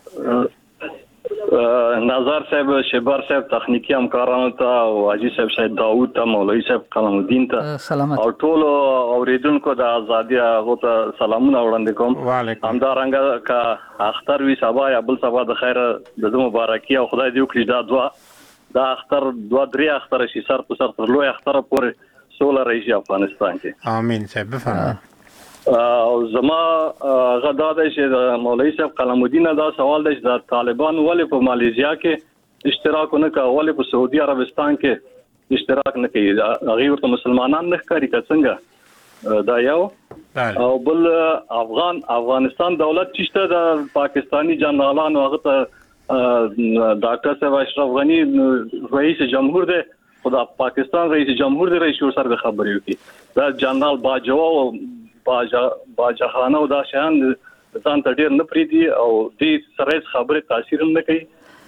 Speaker 16: نظر صاحب، شبر صاحب، تخنیکی همکارانو ته او حاجی صاحب شهید داوود ته، مولوی صاحب قلم الدین ته او ټول اوریدونکو د ازادي هغه ته سلامونه وړاندې کوم. همدارنګه که اختر وی سبا یا بل سبا د خیر د مبارکي او خدای دې وکړي دا اختر 2-3 اختر شي سر په سر تر لوی اختر پورې سوله راشي افغانستان کې.
Speaker 11: امين صاحب بفرمایئ.
Speaker 16: او زما غدا د شه د مولوی صاحب قلم الدین دا سوال دی چې د طالبان ولې په ماليزیا کې اشتراک نه کوي، ولې په سعودي عربستان کې اشتراک نه کوي، هغه ورته مسلمانان نه ښکاري څنګه دا یو. او بل افغانستان دولت چې د پاکستانی جنرالانو هغه ته ډاکټر صاحب اشرف غنی رئیس جمهور دی، خدا پاکستان رئیس جمهور دی، رئیس سره خبرې وکړي. دا جنرال باجوا او باجخانه او دا شان ځان ته ډیر نه پریدي او دې سره خبره تاثیر نه کوي.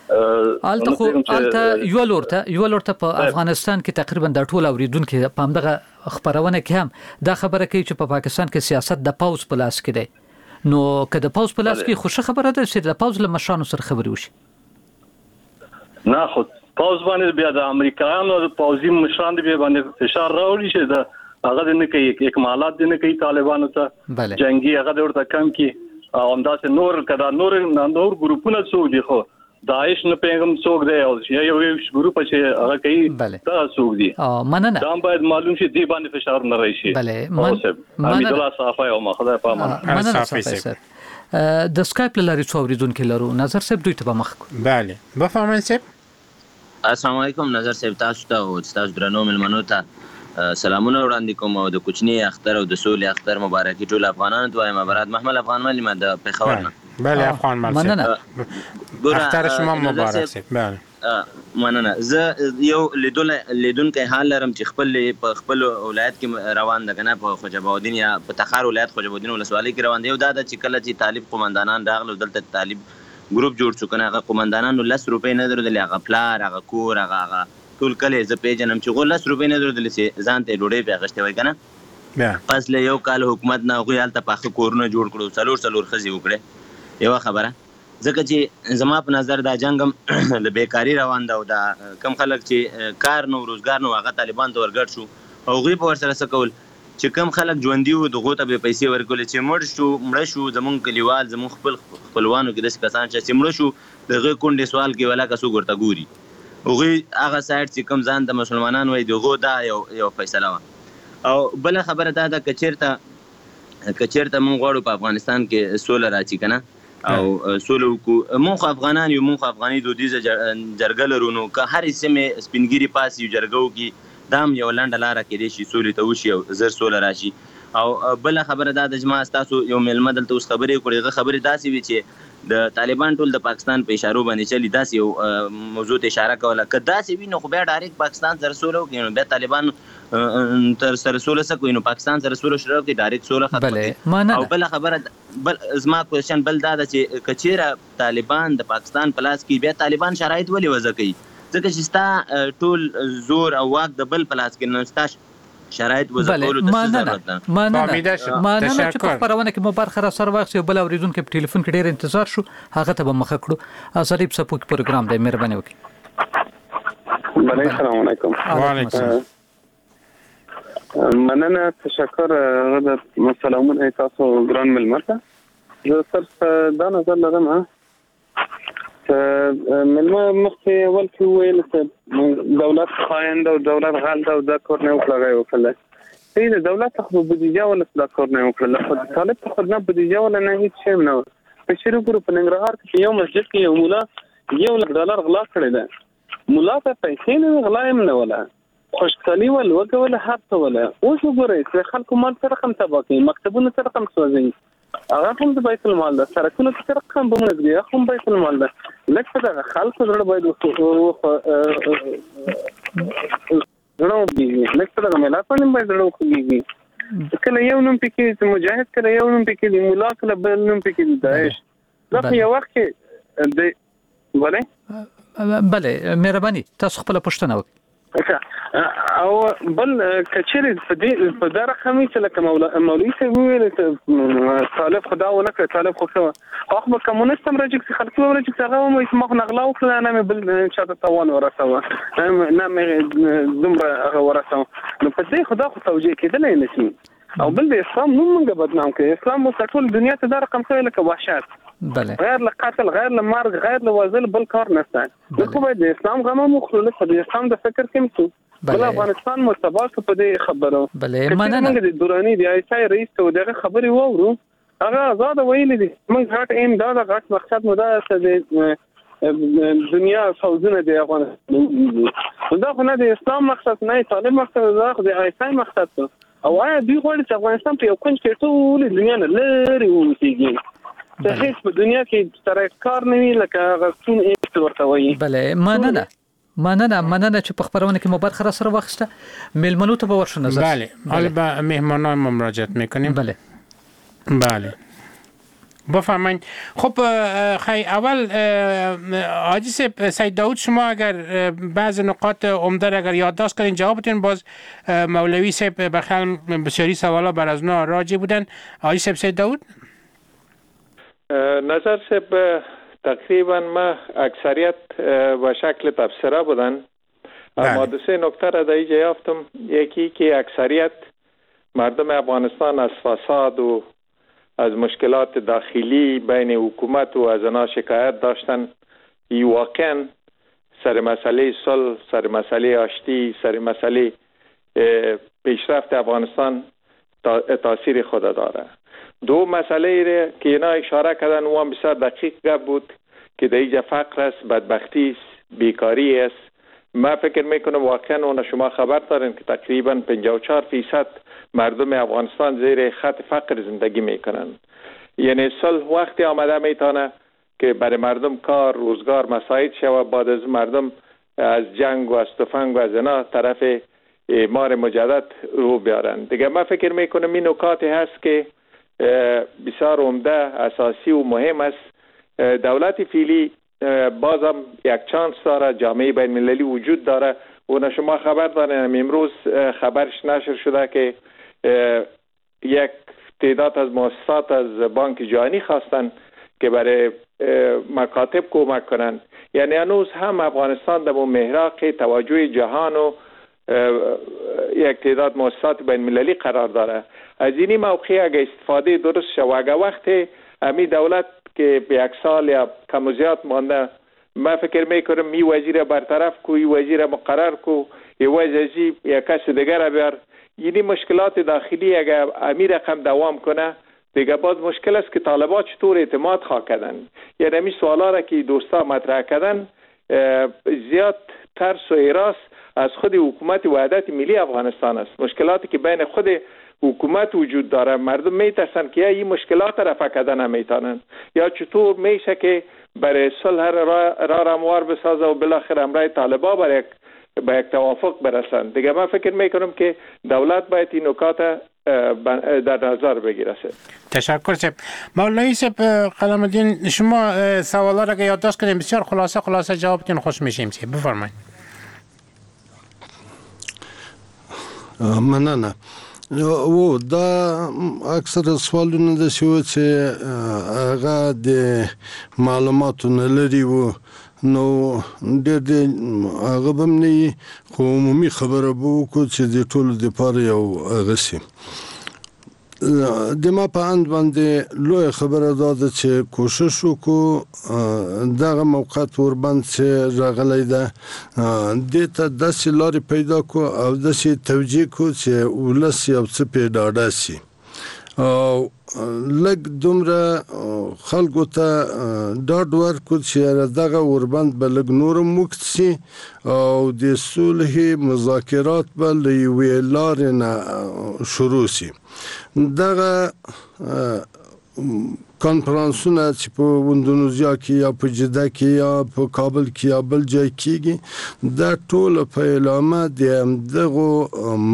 Speaker 2: الته یو لورته په افغانستان کې تقریبا د ټول اوریدونکو په همدغه خبرونه کې هم دا خبره کوي چې په پاکستان کې سیاست د پاوز په لاس کې دی. نو که د پاوز په لاس کې خوشی خبره ده چې د پاوز له مشرانو سره خبرې وشي.
Speaker 16: نه خو پاوز باندې بیا د امریکایانو د پاوزي مشران دی باندې فشار راوړي چې د هغه نه کوي اکمالات نه کوي طالبانو ته جنگي هغه ورته کم کی او همداسې نور کدا نور ګروپونه څو دي خو داعش نه پیغام څوک دی او یو ګروپ چې هغه کوي دا څوک دي.
Speaker 2: مننه
Speaker 16: دا باید معلوم شي دی باندې فشار نه راشي.
Speaker 2: بله
Speaker 16: مننه الله صافه او خدای پامن.
Speaker 2: مننه صافه. د اسکایپ لاري څو اوریدونکو لرو. نظر صاحب دوی ته مخ.
Speaker 11: بله بفرمایئ صاحب.
Speaker 17: السلام علیکم. نظر صاحب تاسو ته او تاسو درنو ملمنو ته سلامونه وړاندې کوم او د کوچنی اختر او د سولې اختر مبارکي ټول افغانانو ته وایم. برات محمد افغان ملي د پیښور نه.
Speaker 11: بله افغان مل.
Speaker 2: مننه.
Speaker 11: اختر شما مبارک شه. بله
Speaker 17: مننه. زه یو لیدونکو حال لرم چې خپل ولایت کې روان ده کنه په خوجابودین یا په تخار ولایت خوجابودین ولسوالۍ کې روان دی. یو دا چې کله چې طالب قومندانان راغلو دلته طالب ګروپ جوړ شو کنه، هغه قومندانانو 10 روپۍ نه درلودل، هغه پلار هغه کور هغه ټول کله ز پیجنم چې غو 10 روپۍ نه درلودل چې ځان ته ډوډۍ پیغشته وای کنه. پس له یو کال حکومت نه غویال ته پاخه کورونه جوړ کړو، څلور خزي وکړي. یو خبره ځکه چې زما په نظر دا جنگ هم له بیکاری روان ده او دا کم خلک چې کار نو روزګار نو هغه طالبان ته ورګډ شو او هغوی په ورسره څه کول چې کم خلک ژوندي وو دغو ته به پیسې ورکولې چې مړه شو زمونږ کلیوال زمونږ خپلوانو کې داسې کسان چې مړه شو د هغې کونډې سوال کې ولا که څوک ورته ګوري هغوی هغه سایډ چې کوم ځان ته مسلمانان وایي د هغو دا یو فیصله وه او بله خبره دا ده که چېرته مونږ غواړو په افغانستان کې سوله راشي که نه او سوله وکړو مونږ خو افغانان یو مونږ خو افغاني دودیزه جرګه لرو نو که هرې سیمې سپین ګیري پاس یو جرګه وکړي دا هم یو لنډه لاره کېدای شي سولې ته وشي او زر سوله راشي او بله خبره دا ده چې ما ستاسو یو میلمه دلته اوس خبرې وکړې هغه خبرې داسې وي چې د طالبان ټول د پاکستان په اشارو باندې چلي داسې یو موضوع ته اشاره کوله که داسې وي نو خو بیا ډایرکټ پاکستان سره سوله وکړي نو بیا طالبان تر سره سوله څه کوي نو پاکستان سره سوله شروع کړي ډایرکټ سوله ختمه کړي او بله خبره زما کوېشن بل دا ده چې که چېرې طالبان د پاکستان په لاس کې بیا طالبان شرایط ولې وضع کوي ځکه چې ستا ټول زور او واک د بل په لاس کې نه ستا شرایط وضع کولو ته څه ضرورت ده
Speaker 2: مننه چې په خپرونه کې مو برخه را سره واخیستې او بل اورېدونکی په ټلیفون کې ډېر انتظار شو هغه ته به مخه کړو ازادي په څپو کې پروګرام دی مهرباني وکړئ
Speaker 18: بله السلام علیکم
Speaker 2: وعلیکم
Speaker 18: مننه تشکر سلامونه تاسو ګران مېلمه ته زه صرف دا نظر لرم مېلمه مخکې اول کې وویل چې دولت خاین ده او دولت غل ده او دا کار نه وکړه هغه یې وکړله د دولت خو بودیجه ولا دا کار نه وکړله خو د طالب ته خو نه بودیجه ولا نه هېڅ شی هم نه وه په شروع ګورو په ننګرهار کې یو مسجد کې یو مولا $1,00,000 غلا کړی ده مولا ته پیسې نه غلا هم نه وله خوشحالي ول وکوله هر څه وله اوس وګورئ چې خلکو مال څه رقم تباه کوي مکتبونه څه رقم سوځوي هغه هم د بیت المال ده سرکونه څه رقم بمونه دي هغه هم بیت المال ده لکه په دغه خلکو زړه باید زړه وبېږي لکه په دغه ملت باندې باید زړه وخوږېږي کله یو نوم پکې مجاهد کله یو نوم پکې دی مولا کله بل نوم پکې دی داعش دا په یو وخت کې د
Speaker 2: بله مهرباني تاسو خپله پوښتنه وکړئ
Speaker 18: او بل کچېرې په دا رقمي چې لکه مولوي صاحب وویل طالب خو دا ونه کړ طالب خو ښه هغه به کمونیست هم راجګ شي خلک به هم راجګ شي هغه هم وایي چې ما خو نغلا وکړله نه مې بل چاته تاوان ورسوه نه مې دومره هغه ورسوه نو په دې خو دا خو توجیه کېدلی نه شي او بل د اسلام نوم موږ بدنام کړي اسلام اوس ټول دنیا ته دا رقم کوي لکه وحشت غیر له قتل غیر له مرګ غیر له وژل بل کار نشته نو خو باید د اسلام غم هم وخورو لکه د اسلام د فکر کې مسو بل افغانستان متباس په دې خبرو مننه د دوراني د ایسای رئیس ته دغه خبرې وورو هغه آزاد ویل دي موږ غټ ایم دا غټ مقصد مو دا د دنیا فوزونه د افغانستان دا خو نه د اسلام مقصد نه طالب مقصد دا خو د ایسای مقصد او آیا دوی غواړي چې افغانستان په یو کنج کې ټول دنیا نه لري ووسیږي ته هیڅ په دنیا کې سره کار نه وي لکه هغه څون ایست ورته وایي
Speaker 2: بله مننه چې په خبرونه کې مو برخه را سره واخیسته میلمنو ته به ورشو نظر
Speaker 11: بله حالا به مهمانان ما مراجعت میکنیم بله بفرمایید خب خیلی اول حاجی سید داود شما اگر بعض نقاط عمده را اگر یادداشت کردین جواب بدین باز مولوی صاحب بخیال بسیاری سوالا بر از اونا راجع بودن حاجی سید داود
Speaker 9: نظر صاحب تقریبا ما اکثریت به شکل تبصره بودن اما دو سه نکته را در اینجا یافتم یکی که اکثریت مردم افغانستان از فساد و از مشکلات داخلی بین حکومت و از آنها شکایت داشتن ای واقعا سر مسئله صلح سر مسئله آشتی سر مسئله پیشرفت افغانستان تاثیر خود داره دو مسئله که اینا اشاره کردن و هم بسیار دقیق گپ بود که در اینجا فقر است بدبختی است بیکاری است من فکر میکنم واقعا اون شما خبر دارین که تقریبا 54% مردم افغانستان زیر خط فقر زندگی میکنن یعنی صلح وقتی آمده میتونه که برای مردم کار روزگار مساعد شود بعد از مردم از جنگ و از تفنگ و از اینا طرف اعمار مجدد رو بیارن دیگه من فکر میکنم این نکاتی هست که بسیار عمده اساسی و مهم است دولت فعلی بازم یک چانس داره جامعه بین المللی وجود داره و شما خبر دارین امروز خبرش نشر شده که یک تعداد از مؤسسات از بانک جهانی خواستن که برای مکاتب کمک کنند. یعنی هنوز هم افغانستان در محراق توجه جهان و یک تعداد مؤسسات بین المللی قرار داره. از این موقع اگه استفاده درست شد و اگه وقت امی دولت که به یک سال یا کم و زیاد مانده، من فکر میکنم می وزیر برطرف کو، این وزیر مقرر کو، یه وزیر یا کس دیگر بیار. یعنی مشکلات داخلی اگه امی رقم دوام کنه دیگه باز مشکل است که طالبات چطور اعتماد خواه کردن. یعنی امی سوالا را که دوستا مطرح کردن زیاد ترس و ایراس از خود حکومت وحدت ملی افغانستان است. مشکلاتی که بین خود حکومت وجود داره، مردم میترسن که این مشکلات را رفع کردن نمیتونن، یا چطور میشه که برای صلح را هموار بسازه و بالاخره امرای طالبا به یک توافق برسن. دیگه من فکر میکنم که دولت باید این نکات در نظر بگیره.
Speaker 11: تشکر سب. مولوی سب قلم الدین، شما سوالا را که یادداشت کردیم بسیار خلاصه جوابتون خوش میشیم. بفرمایید.
Speaker 12: مننه. او دا اکثر سوالونه د شو چې هغه د معلوماتو نه لري وو، نو ډېر هغه به نه خو عمومي خبره به وکړو چې د ټولو دپاره یو هغه شي. د ما په اند باندې لویه خبره دا ده چې کوشش وکړو دغه موقعیت ورباندې چې راغلی ده دې ته داسې لارې پیدا کړو او داسې توجیه کړو چې ولس یو څه پرې ډاډه شي او لږ دومره خلکو ته ډاډ ورکړو چې دغه وربند به لږ نور هم وکړ شي او د صلحې مذاکرات به له یوې لارې نه شروع شي. دغه کانفرانسونه چې په اندونیزیا کې یا په جده کې یا په کابل کې یا بل ځای کېږي، دا ټوله په اعلامه د همدغو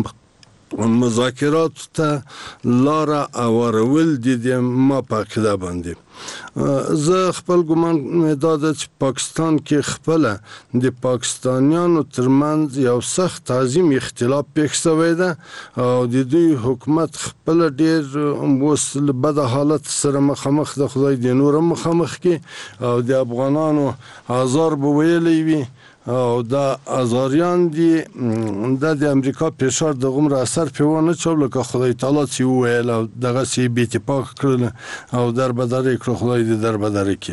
Speaker 12: مذاکرات ته لاره اورول دي د ما په عقیده باندې. زه خپل ګمان مې دا ده چې پاکستان کې خپله د پاکستانیانو ترمنځ یو سخت تعظیم اختلاف پېښ شوی ده او د دوی حکومت خپله ډېر اوس له بده حالت سره مخامخ ده، خدای دې نور هم مخامخ کړي او د افغانانو آزار به ویلی وي او دا آزاریان دي د امریکا فشار دغومره اثر پې ونه چول لکه خدای تعالی چې وویل او دغسې بې اتفاق کړل او دربدرې کړو، خدای دې دربدرې کړي.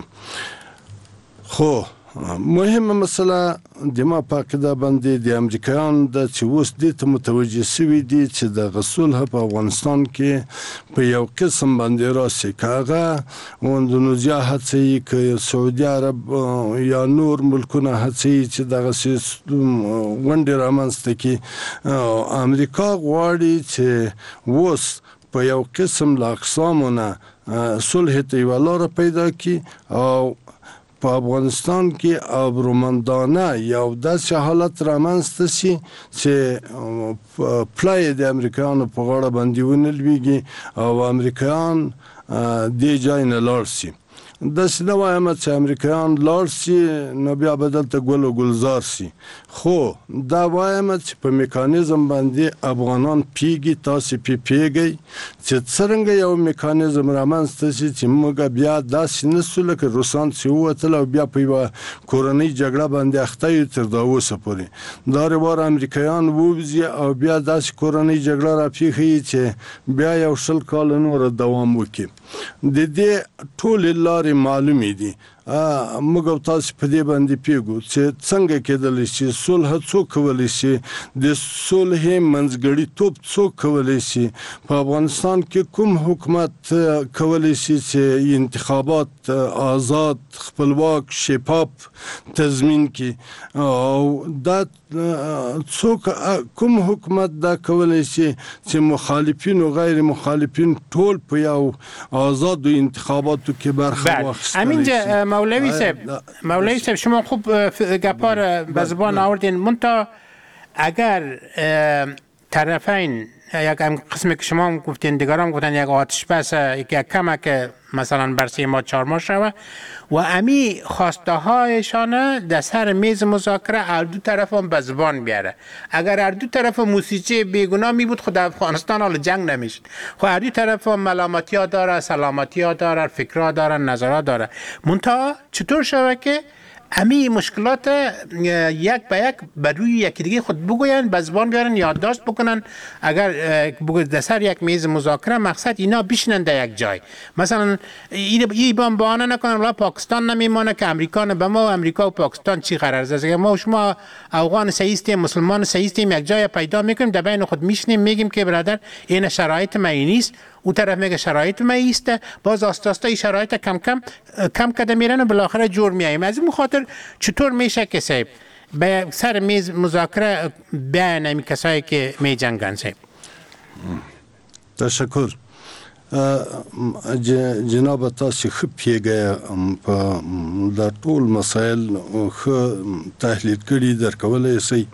Speaker 12: خو مهمه مسله د ما په عقیده باندې د امریکایانو ده چې اوس دې ته متوجه شوي دي چې دغه صلح په افغانستان کې په یو قسم باندې راسي، که هغه اندونیزیا هڅوي، که سعودي عرب یا نور ملکونه هڅوي چې دغسې غونډې رامنځته کړي. امریکا غواړي چې اوس په یو قسم له اقسامو نه صلح ته یوه لاره پیدا کړي او په افغانستان کې ابرومندانه یو داسې حالت رامنځته شي چې پلای د امریکایانو په غاړه باندې ونه لویږي او امریکایان دې ځای نه لاړ شي. داسې نه وایم چې امریکایان لاړ شي نو بیا به دلته ګل و ګلزار شي، خو دا وایم چې په میکانیزم باندې افغانان پیږي، تاسې پې پیږئ چې څرنګه یو میکانیزم رامنځته شي چې موږ بیا داسې نه شو لکه روسان چې ووتل او بیا په یوه کورنۍ جګړه باندې اخته یو تر دا اوسه پورې. دا روار امریکایان ووځي او بیا داسې کورنۍ جګړه راپېښوي چې بیا یو 20 کاله نوره دوام وکړي. د دې ټولې لارې معلومې دي. موږ او تاسو په دې باندې پیګو چې څنګه کېدلی شي صلح څوک کولی شي، د صلح منځګړیتوب څوک کولی شي، په افغانستان کې کوم حکومت کولی شي چې انتخابات آزاد، خپلواک، شفاف تضمین کړي او دا څوک کوم حکومت دا کولی شي چې مخالفین او غیر مخالفین ټول په یو آزادو انتخاباتو کې برخه واخیستلی
Speaker 11: شي. مولوی صاحب شما خوب گپا را به زبان آوردین، منتها اگر طرفین یک قسمی که شما هم گفتین دیگران گفتن یک آتش بس یک کمک مثلا بر 3 ماه 4 ماه شوه و امی خواسته هایشان در سر میز مذاکره هر دو طرف هم به زبان بیاره. اگر هر دو طرف موسیقی بیگناه می بود خود افغانستان حال جنگ نمیشد. خب هر دو طرف هم ملامتی ها داره، سلامتی ها داره، فکرها داره، نظرها داره. منتها چطور شوه که امی مشکلات یک به یک بر روی یکی دیگه خود بگوین، به زبان بیارن، یادداشت بکنن. اگر در سر یک میز مذاکره مقصد اینا بشینن در یک جای، مثلا این بهانه نکنن ولی پاکستان نمیمانه که امریکا نه به ما، امریکا و پاکستان چی قرار است؟ ما و شما افغان سیستیم، مسلمان سیستیم یک جای پیدا میکنیم، در بین خود میشینیم میگیم که برادر این شرایط ما نیست، اون طرف میگه شرایط ما ایسته، باز آستاستا شرایط کم کده میرن و بالاخره جور میاییم. از این خاطر چطور میشه که صاحب به سر میز مذاکره بیان امی کسایی که می جنگن صاحب؟
Speaker 12: تشکر. جناب تاسو خو پیګه د ټول مسائل خو تحلیل کړي درکولای شي.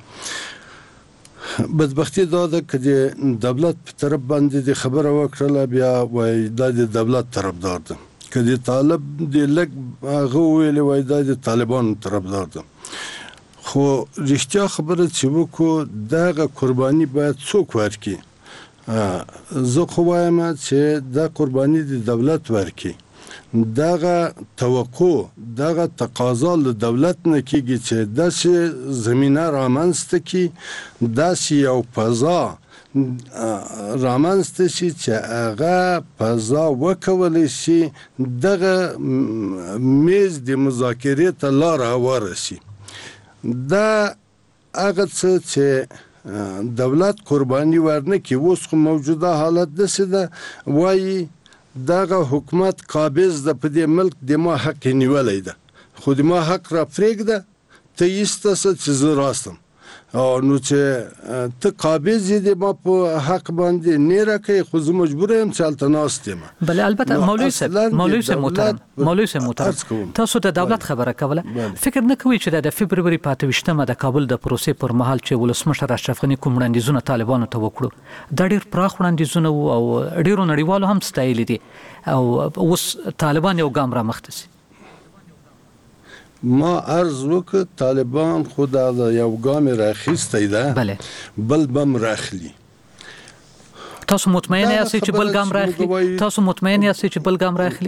Speaker 12: بدبختی دا ده که د دولت په طرف باندې د خبره وکړله بیا وایي دا د دولت طرفدار ده، که د طالب د لږ هغه وویلې وایي دا د طالبانو طرفدار ده. خو رښتیا خبره چې وکړو دغه قرباني باید څوک ورکړي؟ زه خو وایم چې دا قرباني د دولت ورکړي. دغه توقع، دغه تقاضا له دولت نه کېږي چې داسې زمینه رامنځته کړي، داسې یو فضا رامنځته شي چې هغه فضا وکولی شي دغه میز د مذاکرې ته لاره هواره شي. دا هغه څه چې دولت قرباني ورنه کړي. اوس خو موجوده حالت داسې ده وایي دغه حکومت قابض ده په دې ملک، د ما حق نیولی ده، خو د ما حق را پرېږده، ته ایسته شه چې زه راستم. نو چې ته قابض یې د ما په حق باندې نه راکوې، خو زه مجبوره یم چې هلته ناست یم.
Speaker 2: بله البته مولوي صاحب محترم، تاسو د دولت خبره کوله، فکر نه کوئ چې د فبروري په 28مه د کابل د پروسې پر مهال چې ولسمشر اشرف غني کوم وړاندیزونه طالبانو ته وکړو دا ډېر پراخ وړاندیزونه وو او ډېرو نړیوالو هم ستایلي دي او اوس طالبان یو ګام را مخته سي.
Speaker 12: ما عرض وکړ طالبان خو دا یو ګام راخیستی ده،
Speaker 2: بله
Speaker 12: بل بم راخلي.
Speaker 2: تاسو مطمئن یاستئ چې بل ګام راخلي؟ تاسو مطمئن یاستئ چې بل ګام راخلي؟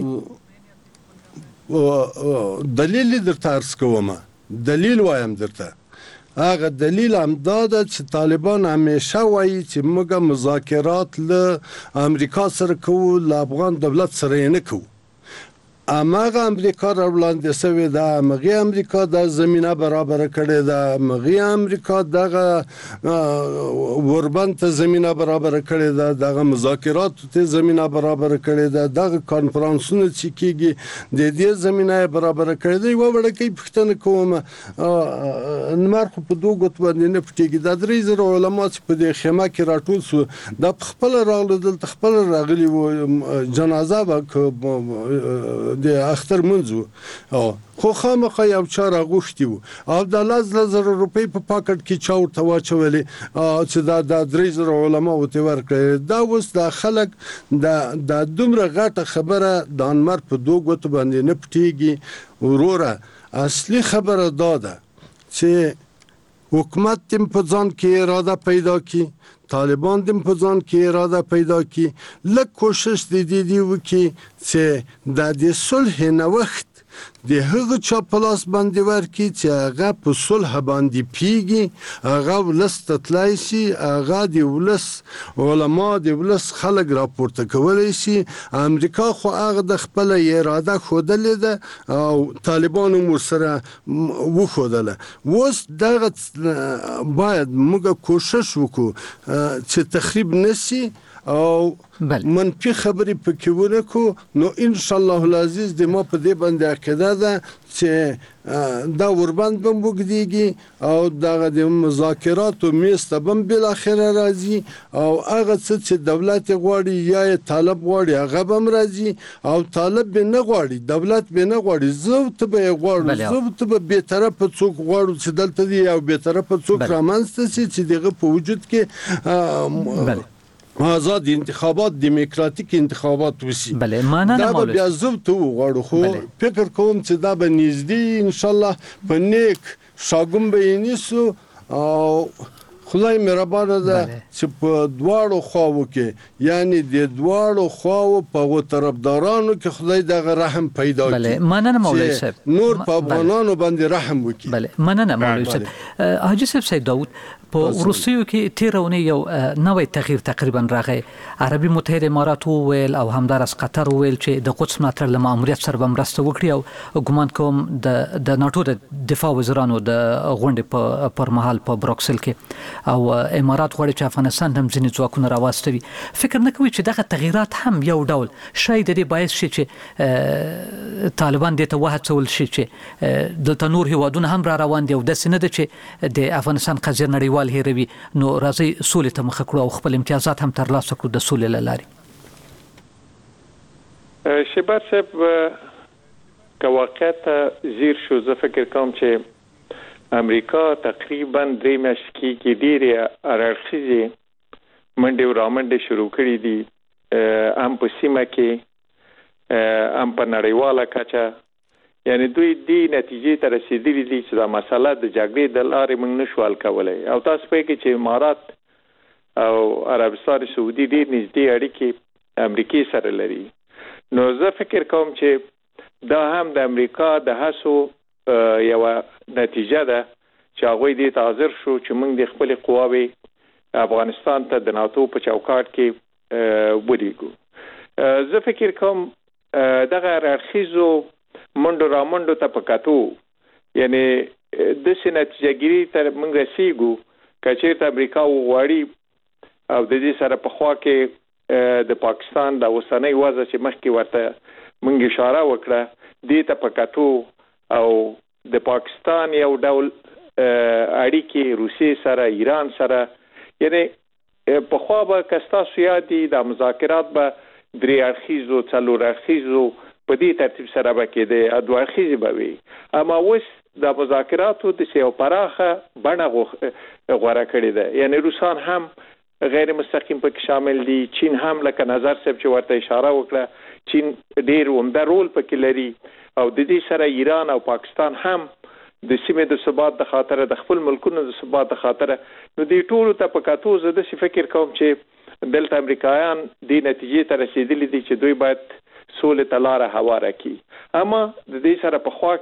Speaker 12: دلیل درته عرض کوم، دلیل وایم درته. هغه دلیل هم دا ده چې طالبان همیشه وایي چې موږ مذاکرات له امریکا سره کوو، له افغان دولت سره یې نه کوو. امغه امریکا را وړاندې شوې ده، همغې امریکا دا زمینه برابره کړې ده، همغې امریکا دغه اوربند ته زمینه برابره کړې ده، دغه مذاکراتو ته زمینه برابره کړې ده، دغه کانفرانسونه چې کېږي د دې زمینه یې برابره کړې ده. یوه وړکۍ پوښتنه کوم، لمر خو په 2 ګوتو باندې نه پټېږي. دا 3000 علما چې په دې خیمه کې راټول سو دا پخپله راغله، دلته خپله راغلي وو، جنازه به د اختر منځو، خو خامخا یو چا راغوښتي وو او د 10,000 روپۍ په پاکټ کې چا ورته واچولې چې دا 3000 علما ورته ورکړي. دا اوس دا خلک دا دومره غټه خبره د انمر په 2 ګوتو باندې نه پټېږي. وروره اصلي خبره دا ده چې حکومت دې په ځان کې اراده پیدا کړي، طالبان دې په ځان کې اراده پیدا کړي، لږ کوشش دې وکړي چې د صلح نوښت د هغه چا په لاس باندې ورکړي چې هغه په صلح باندې پیږي، هغه ولس ته تللی شي، هغه د ولس علما، د ولس خلک راپورته کولی شي. امریکا خو هغه د خپله اراده ښودلې ده او طالبانو هم ورسره وښودله. اوس دغه باید موږ کوشش وکړو چې تخریب نه شي او منفي خبرې پکې ونه کړو. نو انشاءالله العزیز د ما په دې باندې عقیده ده چې دا وربند به وګدیږي او دغه د مذاکراتو میز ته به بالاخره راځي او هغه څه چې دولت غواړي یا طالب غواړي هغه به هم راځي او طالب به نه غواړي، دولت به نه غواړي، زه ته به یې غواړو، زه ته به بېطرفه څوک غواړو چې دلته دی یو بېطرفه څوک رامنځته شي چې دغه په وجود کې آزاد انتخابات دموکراتیک انتخابات وسی
Speaker 2: بله مننه
Speaker 12: دا
Speaker 2: مولوی
Speaker 12: بیا زب تو غواړو خو فکر کوم چې دا به نږدې ان شاء الله په نیک شاګم به نیسو او خدای مهربانه ده چې په دواړو خواو کې یعنی د دواړو خواو په طرفدارانو کې خدای دغه رحم پیدا کړي.
Speaker 2: بله مننه مولوی صاحب.
Speaker 12: نور په افغانانو باندې رحم وکړي.
Speaker 2: بله مننه مولوی صاحب. حاجی صاحب سید داوود په روسیو کې تیرونه یو نوې تغییر تقریبا راغی. عربي متحده امارات وویل او همدارس قطر وویل چې د قدس ملاتړ له ماموریت سره به مرسته وکړي او ګومان کوم د ناتو د دفاع وزیرانو د غونډې پر مهال په بروکسل کې او امارات غواړي چې افغانستان هم ځینې ځواکونه راوستوي. فکر نه کوي چې دغه تغییرات هم یو ډول شاید د دې باعث شي چې طالبان دې ته وهڅول شي چې دلته نور هیوادونه هم را روان دي او داسې نه ده چې د افغانستان قضیه نړیوال هیروي نو راځي سولې ته مخه کړو او خپل امتیازات هم ترلاسه کړو د سولې له لارې.
Speaker 9: شیبر صاحب که واقعیت زیر شو زه فکر کوم چې امریکا تقریبا 3 میاشتې کې ډېرې هراړخیزې منډې او رامنډې شروع کړي دي هم په سیمه کې هم په نړیواله کچه یعنی دوی دې نتیجې ته رسیدلي دي چې دا مسله د جګړې د لارې موږ نشو حل کولی او تاسو پوهېږئ چې امارات او عربستان سعودي ډېر نږدې اړیکې امریکې سره لري. نو زه فکر کوم چې دا هم د امریکا د هڅو یوه نتیجه ده چې هغوی دې ته حاضر شو چې موږ د خپلې قواوې افغانستان ته د ناتو په چوکاټ کې ولېږو. زه فکر کوم دغه هراړخیزو منډو رامنډو ته په کتو یعنی داسې نتیجهګیري ته موږ رسیږو که چېرته امریکا وغواړي او د دې سره په خوا کې د پاکستان د اوسنۍ وضع چې مخکې ورته موږ اشاره وکړه دې ته په کتو او د پاکستان یو ډول اړیکې روسیې سره ایران سره یعنی په خوا به که ستاسو یاد دي دا مذاکرات به 3 اړخیزو 4 اړخیزو په دې ترتیب سره به کېدی 2 اړخیزې به وي اما اوس د مذاکراتو د یو پراخه بڼه غوره کړې ده یعنی روسان هم غیر مستقیم پکې شامل دي چین هم لکه نظر صاحب چې ورته اشاره وکړه چین ډېر عمده رول پکې لري او د دې سره ایران او پاکستان هم د سیمې د ثبات د خاطره د خپل ملکونو د ثبات د خاطره نو دې ټولو ته په کتو زه داسې فکر کوم چې دلته امریکایان دې نتیجې ته رسېدلي دي چې دوی باید سولې ته لاره هواره کړي اما د دې سره په خوا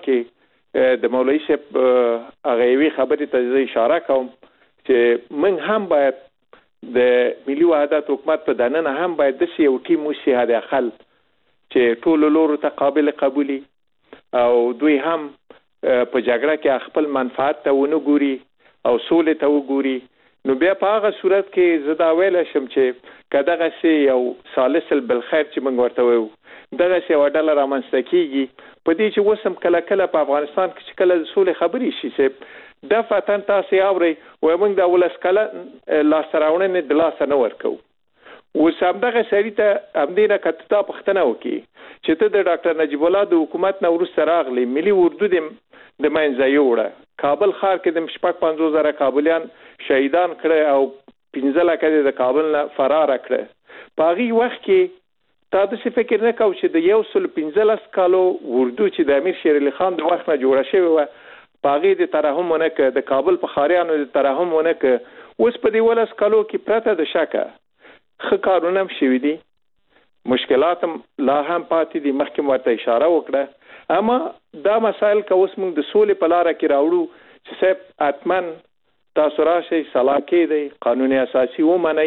Speaker 9: کې د مولوي صاحب هغه یوې خبرې ته زه اشاره کوم چې موږ هم باید د ملي وحدت حکومت په دننه هم باید داسې یو ټیم وشي حد اقل چې ټولو لورو ته قابل قبولي او دوی هم په جګړه کې خپل منفعت ته ونه ګوري او سولې ته وګوري نو بیا په هغه صورت کې زه دا ویلی شم چې که دغسې یو ثالث بالخیر چې موږ ورته وایو دغسې یوه ډله رامنځته کېږي په دې چې اوس هم کله کله په افغانستان کې چې کله د سولې خبرې شي صاحب دفعتاً تاسې اورئ وایي موږ د 11 کاله لاسته راوړنې د لاسه نه ورکوو اوس همدغه سړي ته همدې نه که ته پوښتنه وکړي چې ته د ډاکټر نجیب الله د حکومت نه وروسته راغلی ملي اردو د منځه یوړه کابل ښار کې د 55,000 کابلیان شهیدان کړه او 15 لکه د کابل نه فراره کړه په هغې وخت کې تا داسې فکر نه کوو چې د 115 کالو اردو چې د امیر شیر علي خان د وخت نه جوړه شوې وه په هغې د ترحم ونه که د کابل په ښاریانو د ترحم ونه که اوس په دې 11 کالو کې پرته د شکه ښه کارونه هم شوي دي مشکلات هم لا هم پاتې دي مخکې ورته اشاره وکړه اما دا مسایل که اوس موږ د سولې په لاره کې راوړو چې صاحب حتما تاسو راشئ سلا کېدئ قانون اساسي ومنئ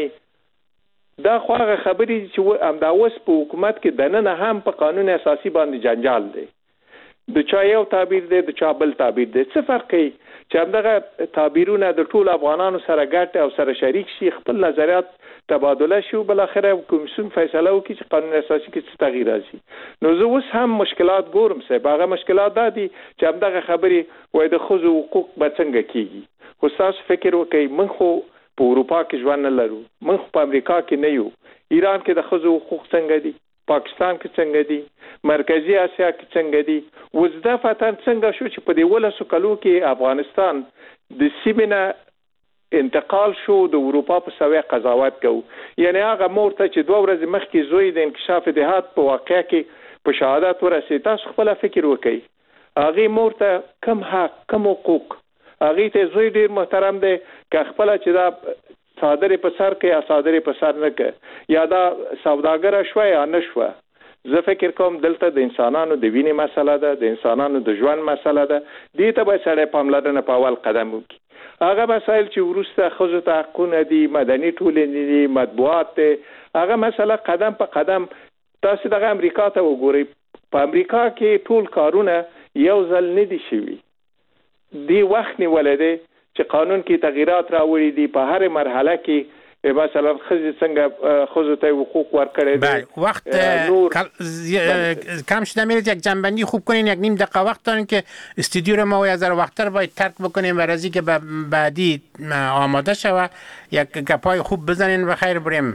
Speaker 9: دا خو هغه خبرې چې همدا اوس په حکومت کې دننه هم په قانون اساسي باندې جنجال دی د چا یو تعبیر دی د چا بل تعبیر دی څه فرق کوي چې همدغه تعبیرونه د ټولو افغانانو سره ګډ او سره شریک شي خپل نظریات تبادله شي او بالاخره کمیسیون فیصله وکړي چې قانون اساسي کې څه تغییر راشي نو زه اوس هم مشکلات ګورم صاحب هغه مشکلات دا دي چې همدغه خبرې وایي د ښځو حقوق به څنګه کېږي خو ستاسو فکر وکړئ موږ خو په اروپا کې ژوند نه لرو موږ خو په امریکا کې نه یو ایران کې د ښځو حقوق څنګه دي پاکستان کې څنګه دي مرکزی اسیا کې څنګه دي اوس دفعتاً څنګه شو چې په دې 11 کالو کې افغانستان د سیمې نه انتقال شو د اروپا په سوي قضاوت کو. یعنی هغه مور ته چې 2 ورځې مخکې زوی د انکشاف دهات په واقعیا کې په شهادت ورسې، تاسو خپل فکر وکړئ هغه مور ته کم حق کم حقوق، هغه ته زوی ډیر محترم دی که خپل چې دا صادرې په سر کې یا صادرې په سر نه کې یا دا سوداګر شوه یا نه شوه. زه فکر کوم دلته د انسانانو د وینې مسله ده، د انسانانو د ژوند مسله ده، دې ته به سړی پاملرنه په اول قدم وکړي. هغه مسایل چې وروسته ښځو ته حقونه دي، مدني ټولنې دي، مطبوعات دي، هغه مسله قدم په قدم. تاسو دغه امریکا ته وګورئ، په امریکا کې ټول کارونه یو ځل نه دي شوي، دی وخت نیولی دی چې قانون کې تغییرات راوړي دي. په هر مرحله کې مثلا خزی څنګه خزو ته حقوق ورکړي دي.
Speaker 11: وقت کم شده میرید یک جنبندی خوب کنین، یک نیم دقیقه وقت دارین که استودیو رو ما یه ذره وقت‌تر باید ترک بکنیم و رازی که بعدی آماده شوه یک گپای خوب بزنین و خیر بریم.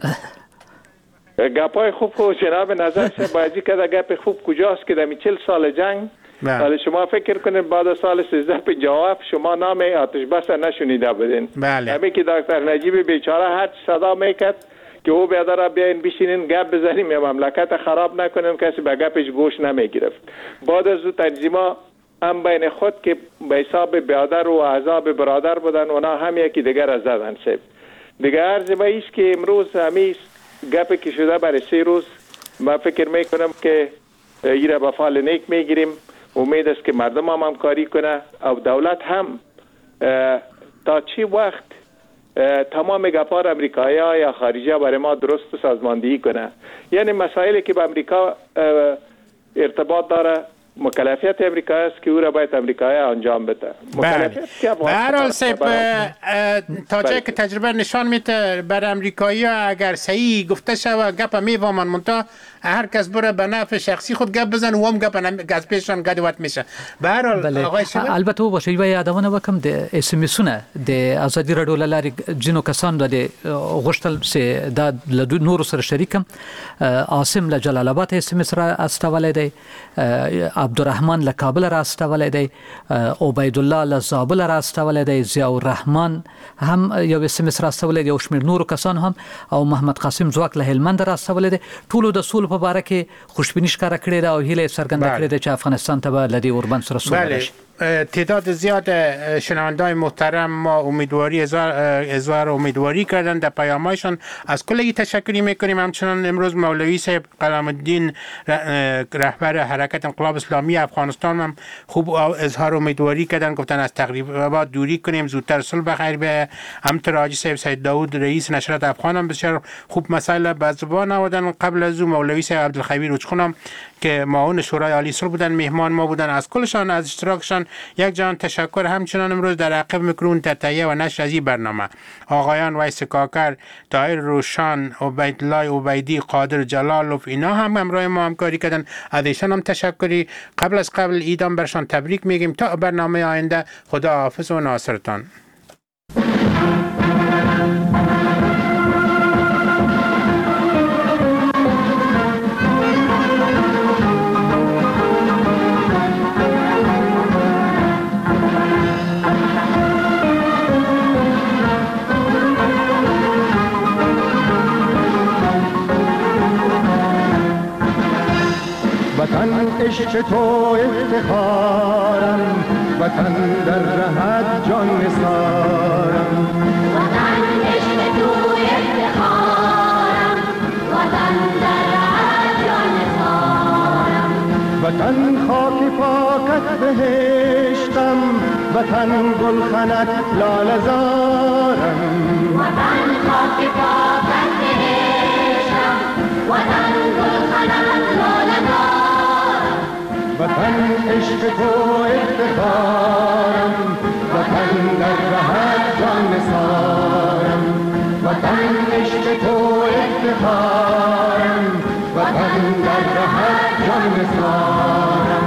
Speaker 9: گپای خوب خو جناب نظر شه بازی که گپ خوب کجاست که در 40 سال جنگ حالا شما فکر کنید بعد از سال 1357 شما نام آتش بس نشنیده بودین.
Speaker 11: بله.
Speaker 9: همین که دکتر نجیب بیچاره هر صدا میکرد که او بیادر بیاین بشینین گپ بزنیم یا مملکت خراب نکنیم، کسی به گپش گوش نمیگرفت. بعد از او تنظیما هم بین خود که به حساب بیادر و اعضاب برادر بودن، اونا هم یکی دیگر از زدن سب. دیگه عرض به ایست که امروز همیست گپ که شده برای 3 روز، من فکر میکنم که ایره به فال نیک میگیریم. امید است که مردم هم همکاری کنه او دولت هم تا چی وقت تمام گپار امریکایی ها یا خارجی ها برای ما درست و سازماندهی کنه. یعنی مسائلی که به امریکا ارتباط داره مکلفیت امریکایی است که او را باید امریکایی انجام بده.
Speaker 11: به هر حال صاحب تا جایی که تجربه نشان میده بر امریکایی ها اگر صحیح گفته شود گپ میفهمن، منتها هر کس بره به نفع شخصی خود گپ بزن و هم گپ از پیششان گدوات میشه. به هر حال آقای شیبر
Speaker 2: البته باشه یو یادونه وکم د اس ام اسونه د ازادي رادیو لاري جنو کسان د غشتل سه د نور سره شریکم. عاصم له جلال آباد اس ام اس را استولې دی، عبدالرحمن له کابل را استولې دی، عبید الله له زابل را استولې دی، ضیاء الرحمن هم یو اس ام اس را استولې دی، او شمیر نور کسان هم، او محمد قاسم زواک له هلمند را استولې دی. ټول د سول په باره کې خوشبینی ښکاره کړې ده او هیله څرګنده کړې ده چې افغانستان ته به له دې اوربند سره سوله راشي.
Speaker 11: تعداد زیاد شنونده‌های محترم ما اظهار امیدواری کردن در پیام‌هایشان. از کلی تشکری میکنیم. همچنان امروز مولوی صاحب قلم الدین رهبر حرکت انقلاب اسلامی افغانستان هم خوب اظهار امیدواری کردن، گفتن از تقریبات دوری کنیم، زودتر صلح بخیر به. همینطور حاجی صاحب سید داود رئیس نشریات افغان هم بسیار خوب مسائل به زبان آوردن. قبل از او مولوی صاحب عبدالخبیر اوچخون هم که معاون شورای عالی صلح بودن مهمان ما بودن. از کلشان از اشتراکشان یک جان تشکر. همچنان امروز در عقب میکرون در تهیه و نشر از این برنامه آقایان ویس کاکر، طاهر روشان، عبیدالله عبیدی، قادر جلالوف، اینا هم همراه ما همکاری کردن، از ایشان هم تشکری. قبل از قبل ایدان برشان تبریک میگیم. تا برنامه آینده خدا حافظ و ناصرتان.
Speaker 19: وطن عشق تو افتخارم، وطن در رهت جان نثارم. وطن عشق تو افتخارم، وطن در رهت جان نثارم. وطن خاک پاکت بهشتم، وطن گلخنت لاله زارم. وطن خاک پاکت بهشتم، وطن گلخنت لاله زارم. وطن عشق تو افتخارم، وطن در رهت جان نثارم. وطن عشق تو افتخارم، وطن در رهت جان نثارم.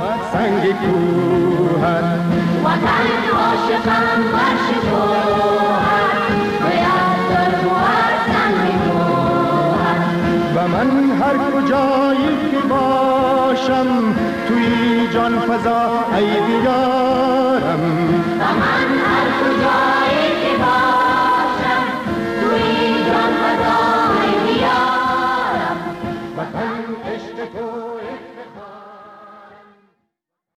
Speaker 19: سنگ کوهت
Speaker 20: وطن عاشقم ورش جوهر باید در بود سنگ کوهت
Speaker 19: و من هر کجایی که باشم توی جان فضا ای بیارم
Speaker 20: و من هر کجایی که باشم